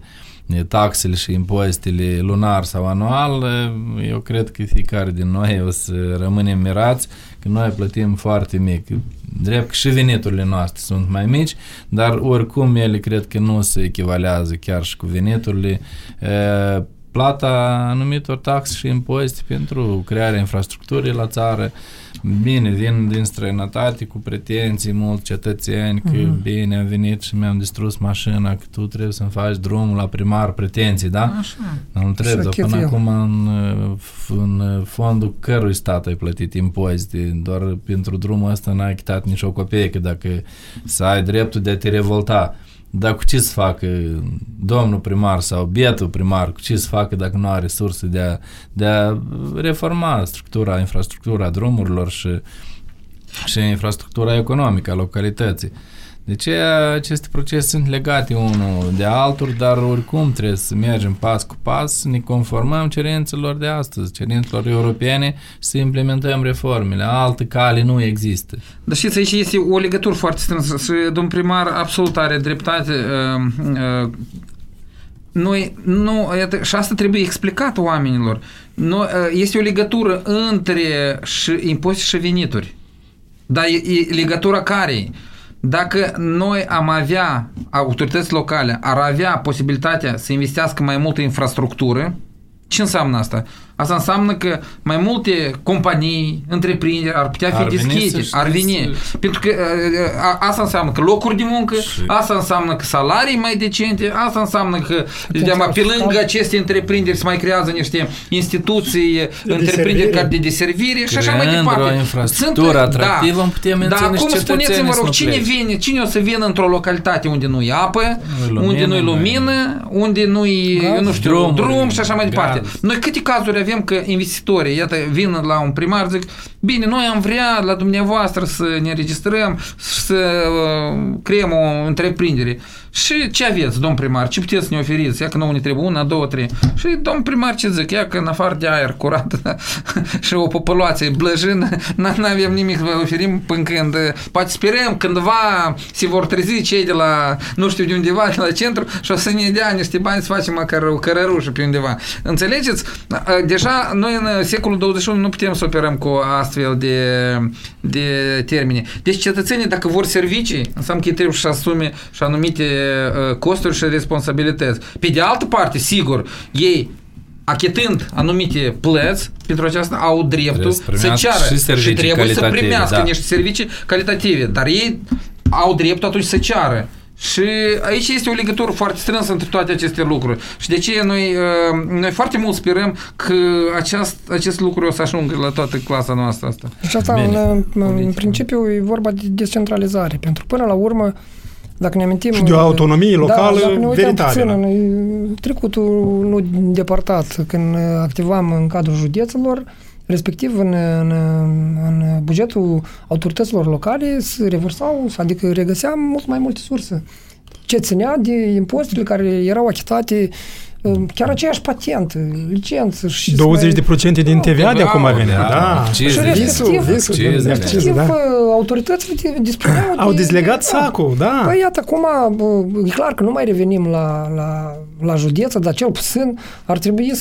taxele și impozitele lunar sau anual, eu cred că fiecare din noi o să rămânem mirați că noi plătim foarte mic. Drept că și veniturile noastre sunt mai mici, dar oricum ele cred că nu se echivalează chiar și cu veniturile. Plata anumitor taxe și impozite pentru crearea infrastructurii la țară, bine, vin din străinătate cu pretenții mulți cetățeni că bine am venit și mi-am distrus mașina, că tu trebuie să-mi faci drumul la primar, pretenții, da? Așa. Nu trebuie, dar până acum în fondul cărui stat ai plătit impozite, doar pentru drumul ăsta n-ai achitat nici o copeică dacă să ai dreptul de a te revolta. Dar cu ce să facă domnul primar sau bietul primar, cu ce să facă dacă nu are resurse de a reforma infrastructura drumurilor și infrastructura economică a localității. Deci aceste procese sunt legate unul de altul, dar oricum trebuie să mergem pas cu pas, să ne conformăm cerințelor de astăzi, cerințelor europene, să implementăm reformele. Altă cale nu există. Dar știți, aici este o legătură foarte strânsă și domnul primar absolut are dreptate. Noi, și asta trebuie explicat oamenilor. Este o legătură între impozite și venituri. Dar e legătura care dacă noi am avea, autorități locale ar avea posibilitatea să investească mai mult în infrastructură, ce înseamnă asta? Asta înseamnă că mai multe companii, întreprinderi ar putea fi deschise, ar veni. Pentru că asta înseamnă că locuri de muncă, asta înseamnă că salarii mai decente, asta înseamnă că pe lângă aceste întreprinderi se mai creează niște instituții, întreprinderi care de deservire și așa mai departe. O infrastructură atractivă, putem menține și acum spuneți-mi, vă rog, cine o să vină într-o localitate unde nu-i apă, unde nu-i lumină, unde nu-i, nu știu, drum și așa mai departe. Noi câte cazuri avem că investitorii, iată, vin la un primar, zic, bine, noi am vrea la dumneavoastră să ne înregistrăm, să creăm o întreprindere. Și ce aveți, domn primar? Ce puteți să ne oferiți? Ia că nouă ne trebuie 1, 2, 3. Și domn primar ce zic? Ia că în afară de aer curat și o populație blăjână, n-avem nimic să vă oferim până când, poate sperăm cândva se vor trezi cei de la, nu știu de undeva, de la centru și o să ne dea niște bani să facem măcar o cărărușă pe undeva. Înțelegeți? Deja noi în secolul 21 nu putem să operăm cu astfel de termene. Deci cetățenii, dacă vor servicii, înseamnă că ei trebuie să asume și anumite costuri și responsabilități. Pe de altă parte, sigur, ei achitând anumite plăți pentru aceasta au dreptul să ceară și trebuie să primească niște servicii calitative, dar ei au dreptul atunci să ceară. Și aici este o legătură foarte strânsă între toate aceste lucruri. Și de ce noi foarte mult sperăm că acest lucru o să ajungă la toată clasa noastră asta. Și asta, în principiu, e vorba de descentralizare. Pentru până la urmă, dacă ne amintim... Și de o autonomie locală veritabilă. În trecutul nu depărtat, când activam în cadrul județelor, respectiv în bugetul autorităților locale se revărsau, adică regăseam mult mai multe surse. Ce ținea de impozitele care erau achitate, chiar aceeași patentă, licență și 20% din TVA de acum venit. Da. Și respectiv autoritățile dispuneau au dezlegat sacul, da. Păi iată, acum e clar că nu mai revenim la județă, dar cel puțin ar trebui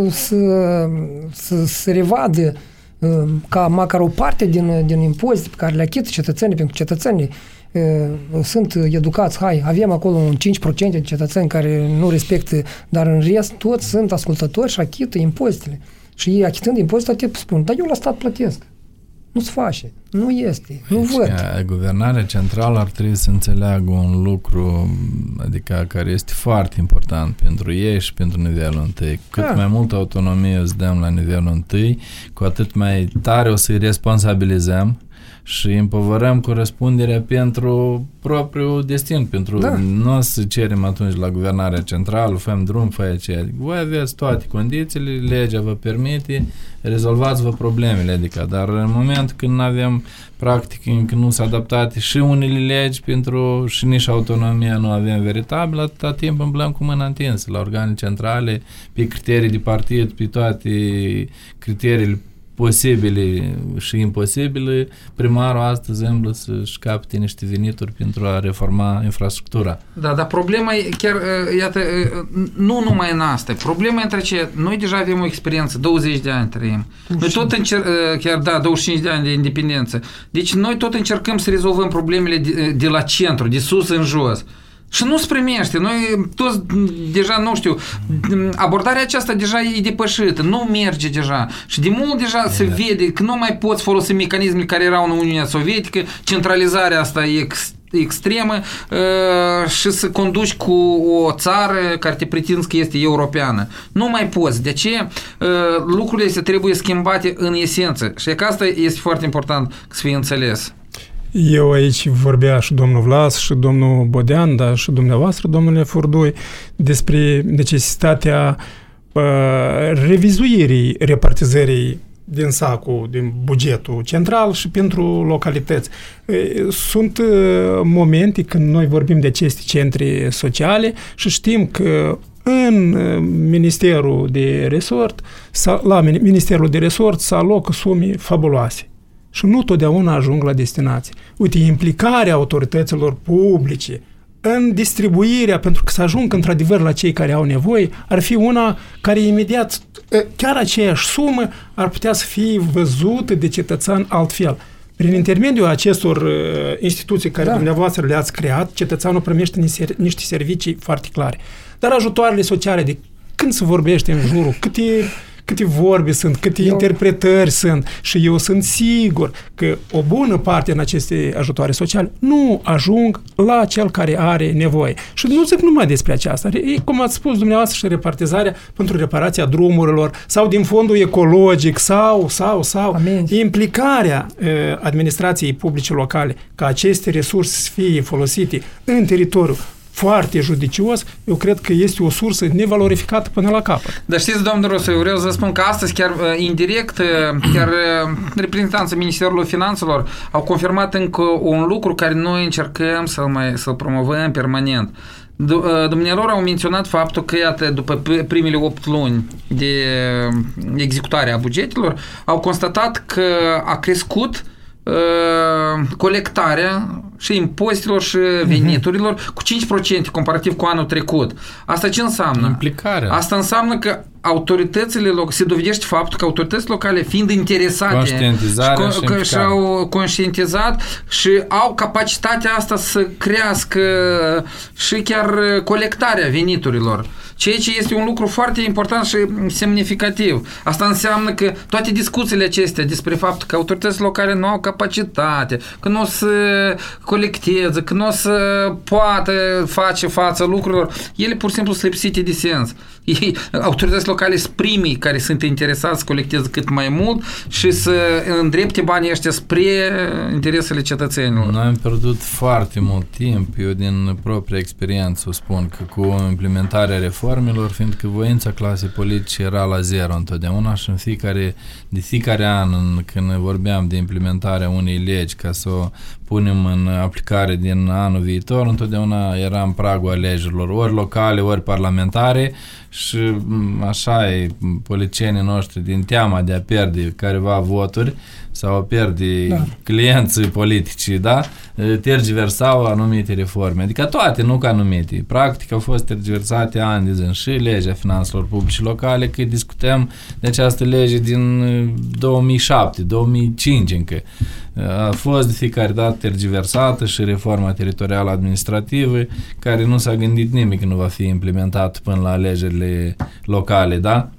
să se revadă ca măcar o parte din impozite pe care le achită cetățenii, pentru că cetățenii sunt educați, avem acolo un 5% de cetățeni care nu respectă, dar în rest toți sunt ascultători și achită impozitele. Și ei achitând impozitele te spun, dar eu la stat plătesc. Nu se face. Nu este. Nu văd. Guvernarea centrală ar trebui să înțeleagă un lucru, adică care este foarte important pentru ei și pentru nivelul întâi. Cât mai multă autonomie îți dăm la nivelul întâi, cu atât mai tare o să-i responsabilizăm și împovărăm cu răspunderea pentru propriul destin, pentru nu o să cerem atunci la guvernarea centrală, făm drum, fă aceea. Voi aveți toate condițiile, legea vă permite, rezolvați-vă problemele, adică, dar în momentul când nu avem practic, încă nu s-a adaptat și unele legi pentru și nici autonomia nu avem veritabil, atâta timp îmblăm cu mâna întinsă la organele centrale, pe criterii de partid, pe toate criteriile posibile și imposibile, primarul astăzi îmblă să-și capte niște venituri pentru a reforma infrastructura. Da, dar problema e chiar, iată, nu numai în asta. Problema între ce noi deja avem o experiență, 20 de ani trăim. Noi tot chiar 25 de ani de independență. Deci noi tot încercăm să rezolvăm problemele de la centru, de sus în jos. Și nu se primește. Noi toți deja, nu știu, abordarea aceasta deja e depășită, nu merge deja. Și de mult deja se vede că nu mai poți folosi mecanismele care erau în Uniunea Sovietică, centralizarea asta extremă și să conduci cu o țară care te pretinzi că este europeană. Nu mai poți. De aceea lucrurile se trebuie schimbate în esență. Și că asta este foarte important să fie înțeles. Eu aici vorbea și domnul Vlas și domnul Bodean, dar și dumneavoastră, domnule Furdui, despre necesitatea revizuirii repartizării din sacul, din bugetul central și pentru localități. Sunt momente când noi vorbim de aceste centre sociale și știm că în Ministerul de Resort, la Ministerul de Resort se alocă sume fabuloase. Și nu totdeauna ajung la destinație. Uite, implicarea autorităților publice în distribuirea, pentru că să ajung într-adevăr la cei care au nevoie, ar fi una care imediat, chiar aceeași sumă, ar putea să fie văzută de cetățean altfel. Prin intermediul acestor instituții care dumneavoastră le-ați creat, cetățeanul primește niște servicii foarte clare. Dar ajutoarele sociale, de când se vorbește în jurul, câte vorbe sunt, câte interpretări sunt și eu sunt sigur că o bună parte în aceste ajutoare sociale nu ajung la cel care are nevoie. Și nu zic numai despre aceasta. E, cum ați spus dumneavoastră, și repartizarea pentru reparația drumurilor sau din fondul ecologic sau implicarea administrației publice locale ca aceste resurse să fie folosite în teritoriu foarte judicios, eu cred că este o sursă nevalorificată până la capăt. Dar știți, domnul Rusu, eu vreau să spun că astăzi, chiar indirect, chiar reprezentanții Ministerului Finanțelor au confirmat încă un lucru care noi încercăm să-l promovăm permanent. Dumnealor au menționat faptul că, iată, după primele 8 luni de executare a bugetelor, au constatat că a crescut colectarea și impozitelor și veniturilor cu 5% comparativ cu anul trecut. Asta ce înseamnă? Implicarea. Asta înseamnă că autoritățile locale, se dovedește faptul că autoritățile locale, fiind interesate și au conștientizat și au capacitatea asta să crească și chiar colectarea veniturilor. Ceea ce este un lucru foarte important și semnificativ. Asta înseamnă că toate discuțiile acestea despre faptul că autoritățile locale nu au capacitate, că nu o să colecteze, că nu o să poată face față lucrurilor, ele pur și simplu sunt lipsite de sens. Autoritățile locale sunt primii care sunt interesați să colecteze cât mai mult și să îndrepte banii ăștia spre interesele cetățenilor. Noi am pierdut foarte mult timp, eu din propria experiență o spun, că cu implementarea reformelor, fiindcă voința clasei politice era la zero întotdeauna și de fiecare an când vorbeam de implementarea unei legi ca să o punem în aplicare din anul viitor, întotdeauna era în pragul alegerilor, ori locale, ori parlamentare, și așa e, politicienii noștri, din teama de a pierde careva voturi sau a pierde clienții politici, tergiversau anumite reforme. Adică toate, nu ca anumite. Practic au fost tergiversate ani de zi și legea finanțelor publice locale, că discutăm de această lege din 2007, 2005 încă. A fost de fiecare dată tergiversată și reforma teritorială administrativă, care nu s-a gândit nimic că nu va fi implementat până la alegerile locale, da?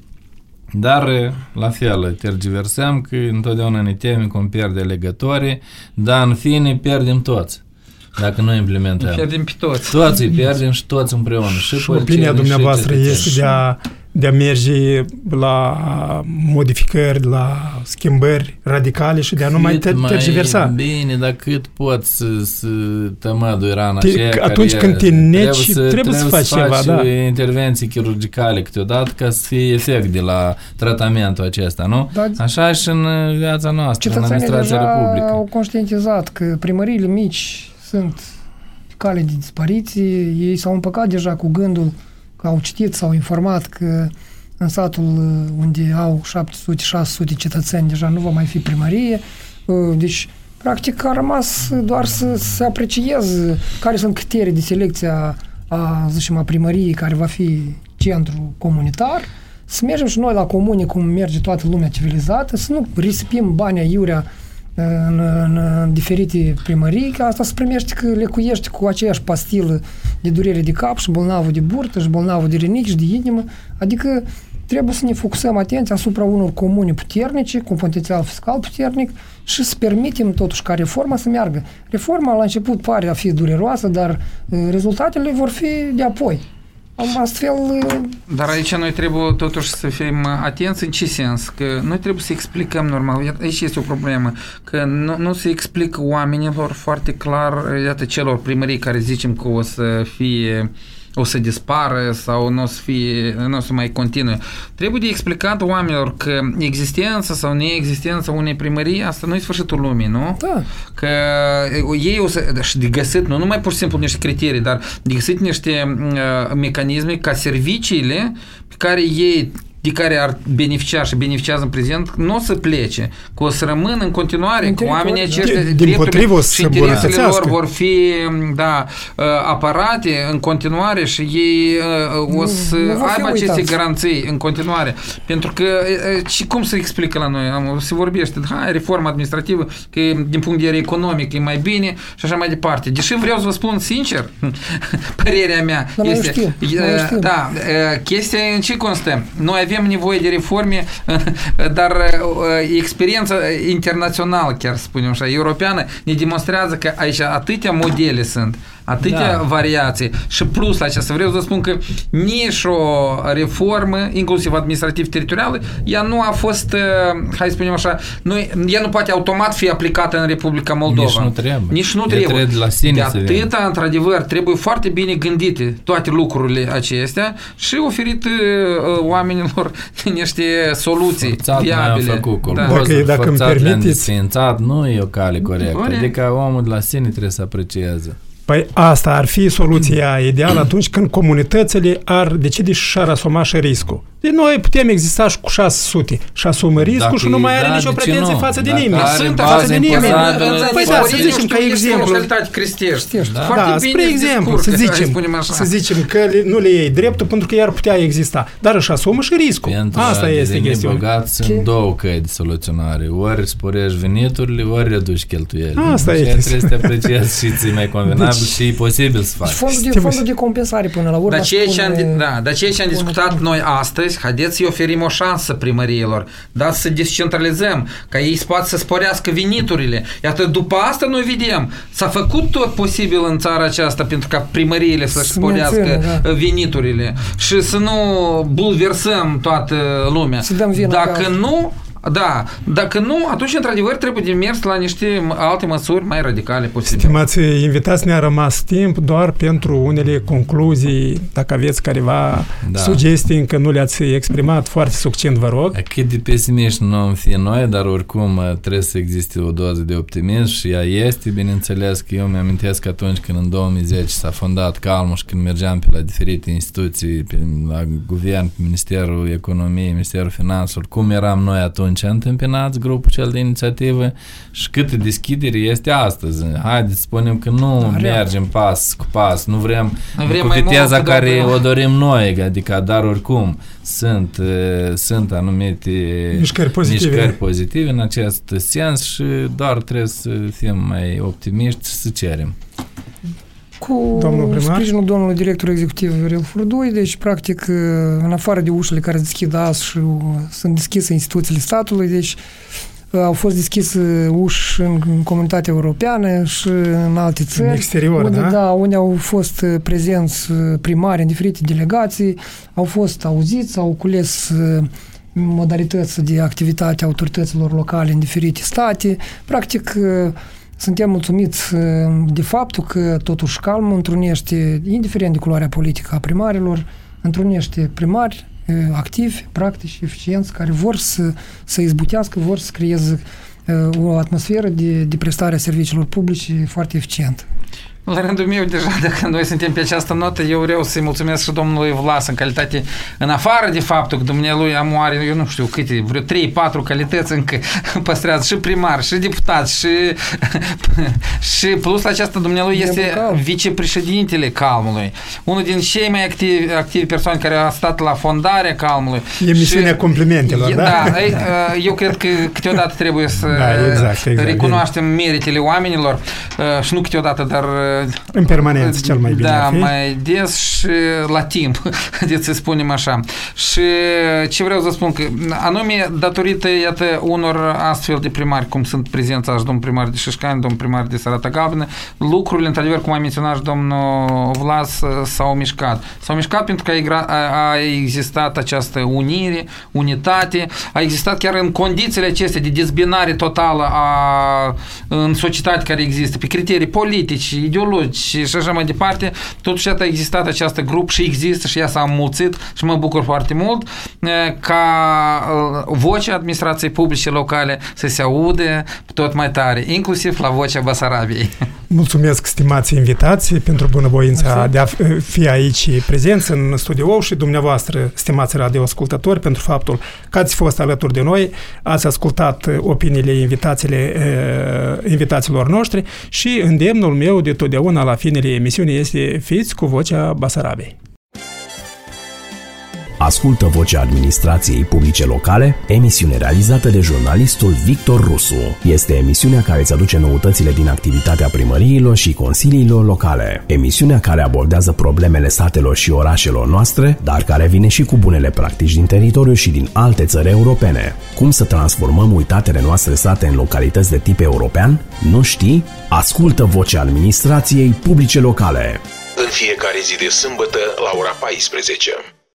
Dar, la fel, tergiversăm că întotdeauna ne temem cum pierde legătorii, dar în fine pierdem toți. Dacă nu implementăm. Pierdem pe toți. Toți îi pierdem și toți împreună. Și opinia dumneavoastră este de a merge la modificări, la schimbări radicale și de a nu mai tergiversa. Bine, dar cât poți să tămădui rana aceea atunci când te neci, trebuie să faci ceva, da. Intervenții chirurgicale câteodată ca să fie efect de la tratamentul acesta, nu? Da, așa și în viața noastră, în administrația republică. Au conștientizat că primăriile mici sunt cale de dispariție, ei s-au împăcat deja cu gândul că au citit, s-au informat că în satul unde au 700-600 cetățeni, deja nu va mai fi primărie. Deci, practic, a rămas doar să se aprecieze care sunt criterii de selecție a primăriei care va fi centru comunitar, să mergem și noi la comune cum merge toată lumea civilizată, să nu risipim banii aiurea în diferite primării, că asta se primește că lecuiești cu aceeași pastilă de durere de cap și bolnavul de burtă și bolnavul de rinichi și de inimă, adică trebuie să ne focusăm atenția asupra unor comune puternice, cu un potențial fiscal puternic și să permitem totuși ca reforma să meargă. Reforma la început pare a fi dureroasă, dar rezultatele vor fi de apoi. Astfel... Dar aici noi trebuie totuși să fim atenți în ce sens? Că noi trebuie să explicăm normal. Aici este o problemă. Că nu se explică oamenilor foarte clar, iată, celor primării care zicem că o să dispară sau nu o să mai continue. Trebuie de explicat oamenilor că existența sau neexistența unei primării, asta nu e sfârșitul lumii, nu? Da. Că ei o să, și de găsit, nu numai pur și simplu niște criterii, dar de găsit niște mecanisme ca serviciile pe care ei de care ar beneficia și beneficiază în prezent, nu o să plece, că o să rămână în continuare, că oamenii aceștia drepturile și interesele lor vor fi apărate în continuare și ei o să aibă aceste garanții în continuare. Pentru că, și cum se explică la noi? Se vorbește, reforma administrativă, că din punct de vedere economic e mai bine și așa mai departe. Deși vreau să vă spun sincer, părerea mea este... chestia în ce constă? Noi avem nevoie de reforme, dar experiența internațională, chiar spunem așa, europeană, ne demonstrează că aici atâtea modele sunt, atâtea variații și plus la aceasta vreau să spun că nici o reformă, inclusiv administrativ-teritorială, ea nu a fost, hai să spunem așa, ea nu poate automat fi aplicată în Republica Moldova. Nici nu trebuie. De atâta, într-adevăr, trebuie foarte bine gândite toate lucrurile acestea și oferit oamenilor niște soluții viabile. Dacă îmi permiteți, nu e o cale corectă. Adică omul de la sine trebuie să aprecieze. Păi asta ar fi soluția ideală atunci când comunitățile ar decide și ar asuma și riscul. Deci noi putem exista și cu 600 și asumă riscul și nu mai are nicio pretenție față de nimeni. Față de nimeni. Păi da, să zicem ca exemplu. Da, spre exemplu, să zicem că nu le iei dreptul pentru că iar putea exista. Dar își asumă și riscul. Asta este chestiunea. Bogați sunt două căi de soluționare. Ori sporești veniturile, ori reduci cheltuielile. Asta e. Trebuie să te apreciezi și ți-i mai convenabil și e posibil să faci. Fondul de compensare până la urmă. Dar ceea ce am discutat noi astăzi, haideți să-i oferim o șansă primăriilor, dar să descentralizăm, ca ei poată să sporească veniturile. Iată, după asta noi vedem, s-a făcut tot posibil în țara aceasta pentru ca primăriile să-și sporească veniturile și să nu bulversăm toată lumea. Dacă nu, atunci, într-adevăr, trebuie de mers la niște alte măsuri mai radicale posibile. Stimați invitați, ne-a rămas timp doar pentru unele concluzii, dacă aveți careva sugestii, încă nu le-ați exprimat, foarte succint, vă rog. Cât de pesimiști nu am fi noi, dar oricum trebuie să existe o doză de optimism și ea este, bineînțeles că eu mi-amintesc atunci când în 2010 s-a fondat Calmuș, când mergeam pe la diferite instituții, la guvern, Ministerul Economiei, Ministerul Finanțelor, cum eram noi atunci întâmpinați grupul cel de inițiativă și câtă deschidere este astăzi. Haideți să spunem că nu mergem pas cu pas, nu vrem cu viteza care o dorim noi, adică, dar oricum sunt anumite mișcări pozitive în acest sens și doar trebuie să fim mai optimiști și să cerem. Cu sprijinul domnului director executiv Viorel Furdui, deci practic în afară de ușile care deschid azi și sunt deschise instituțiile statului, deci au fost deschise uși în comunitatea europeană și în alte țări. În exterior, unde au fost prezenți primari în diferite delegații, au fost auziți, au cules modalități de activitate a autorităților locale în diferite state. Practic, suntem mulțumiți de faptul că totuși Calm întrunește, indiferent de culoarea politică a primarilor, întrunește primari activi, practici, eficienți, care vor să izbutească, vor să creeze o atmosferă de prestare a serviciilor publice foarte eficientă. La rândul meu, deja, dacă noi suntem pe această notă, eu vreau să-i mulțumesc și domnului Vlas în calitate, în afară de faptul că dumnealui are, eu nu știu câte, vreo 3-4 calități încă păstrează, și primar, și deputat, și plus la aceasta dumnealui este vicepreședintele Calmului. Unul din cei mai activi persoane care a stat la fondarea Calmului. Emisiunea complimentelor, da? Da, eu cred că câteodată trebuie să exact, recunoaștem meritele oamenilor și nu câteodată, dar în permanență cel mai bine. Da, mai des și la timp, de să spunem așa. Și ce vreau să spun, că anume datorită, iată, unor astfel de primari, cum sunt prezența și domnul primar de Șișcani, domnul primar de Sărata Galbenă, lucrurile, într-adevăr, cum a menționat și domnul Vlas, s-au mișcat. S-au mișcat pentru că a existat această unire, unitate, a existat chiar în condițiile acestea de dezbinare totală în societate care există, pe criterii politici, ideologici și așa mai departe, totuși a existat această grup și există și ea s-a înmulțit și mă bucur foarte mult ca vocea administrației publice locale să se aude tot mai tare, inclusiv la vocea Basarabiei. Mulțumesc, stimați invitați, pentru bunăvoința de a fi aici prezenți în studio și dumneavoastră, stimați radioascultători, pentru faptul că ați fost alături de noi, ați ascultat opiniile invitaților noștri și îndemnul meu de totdeauna la finele emisiunii este: fiți cu vocea Basarabiei. Ascultă Vocea Administrației Publice Locale, emisiune realizată de jurnalistul Victor Rusu. Este emisiunea care îți aduce noutățile din activitatea primăriilor și consiliilor locale. Emisiunea care abordează problemele satelor și orașelor noastre, dar care vine și cu bunele practici din teritoriu și din alte țări europene. Cum să transformăm uitatele noastre sate în localități de tip european? Nu știi? Ascultă Vocea Administrației Publice Locale. În fiecare zi de sâmbătă la ora 14.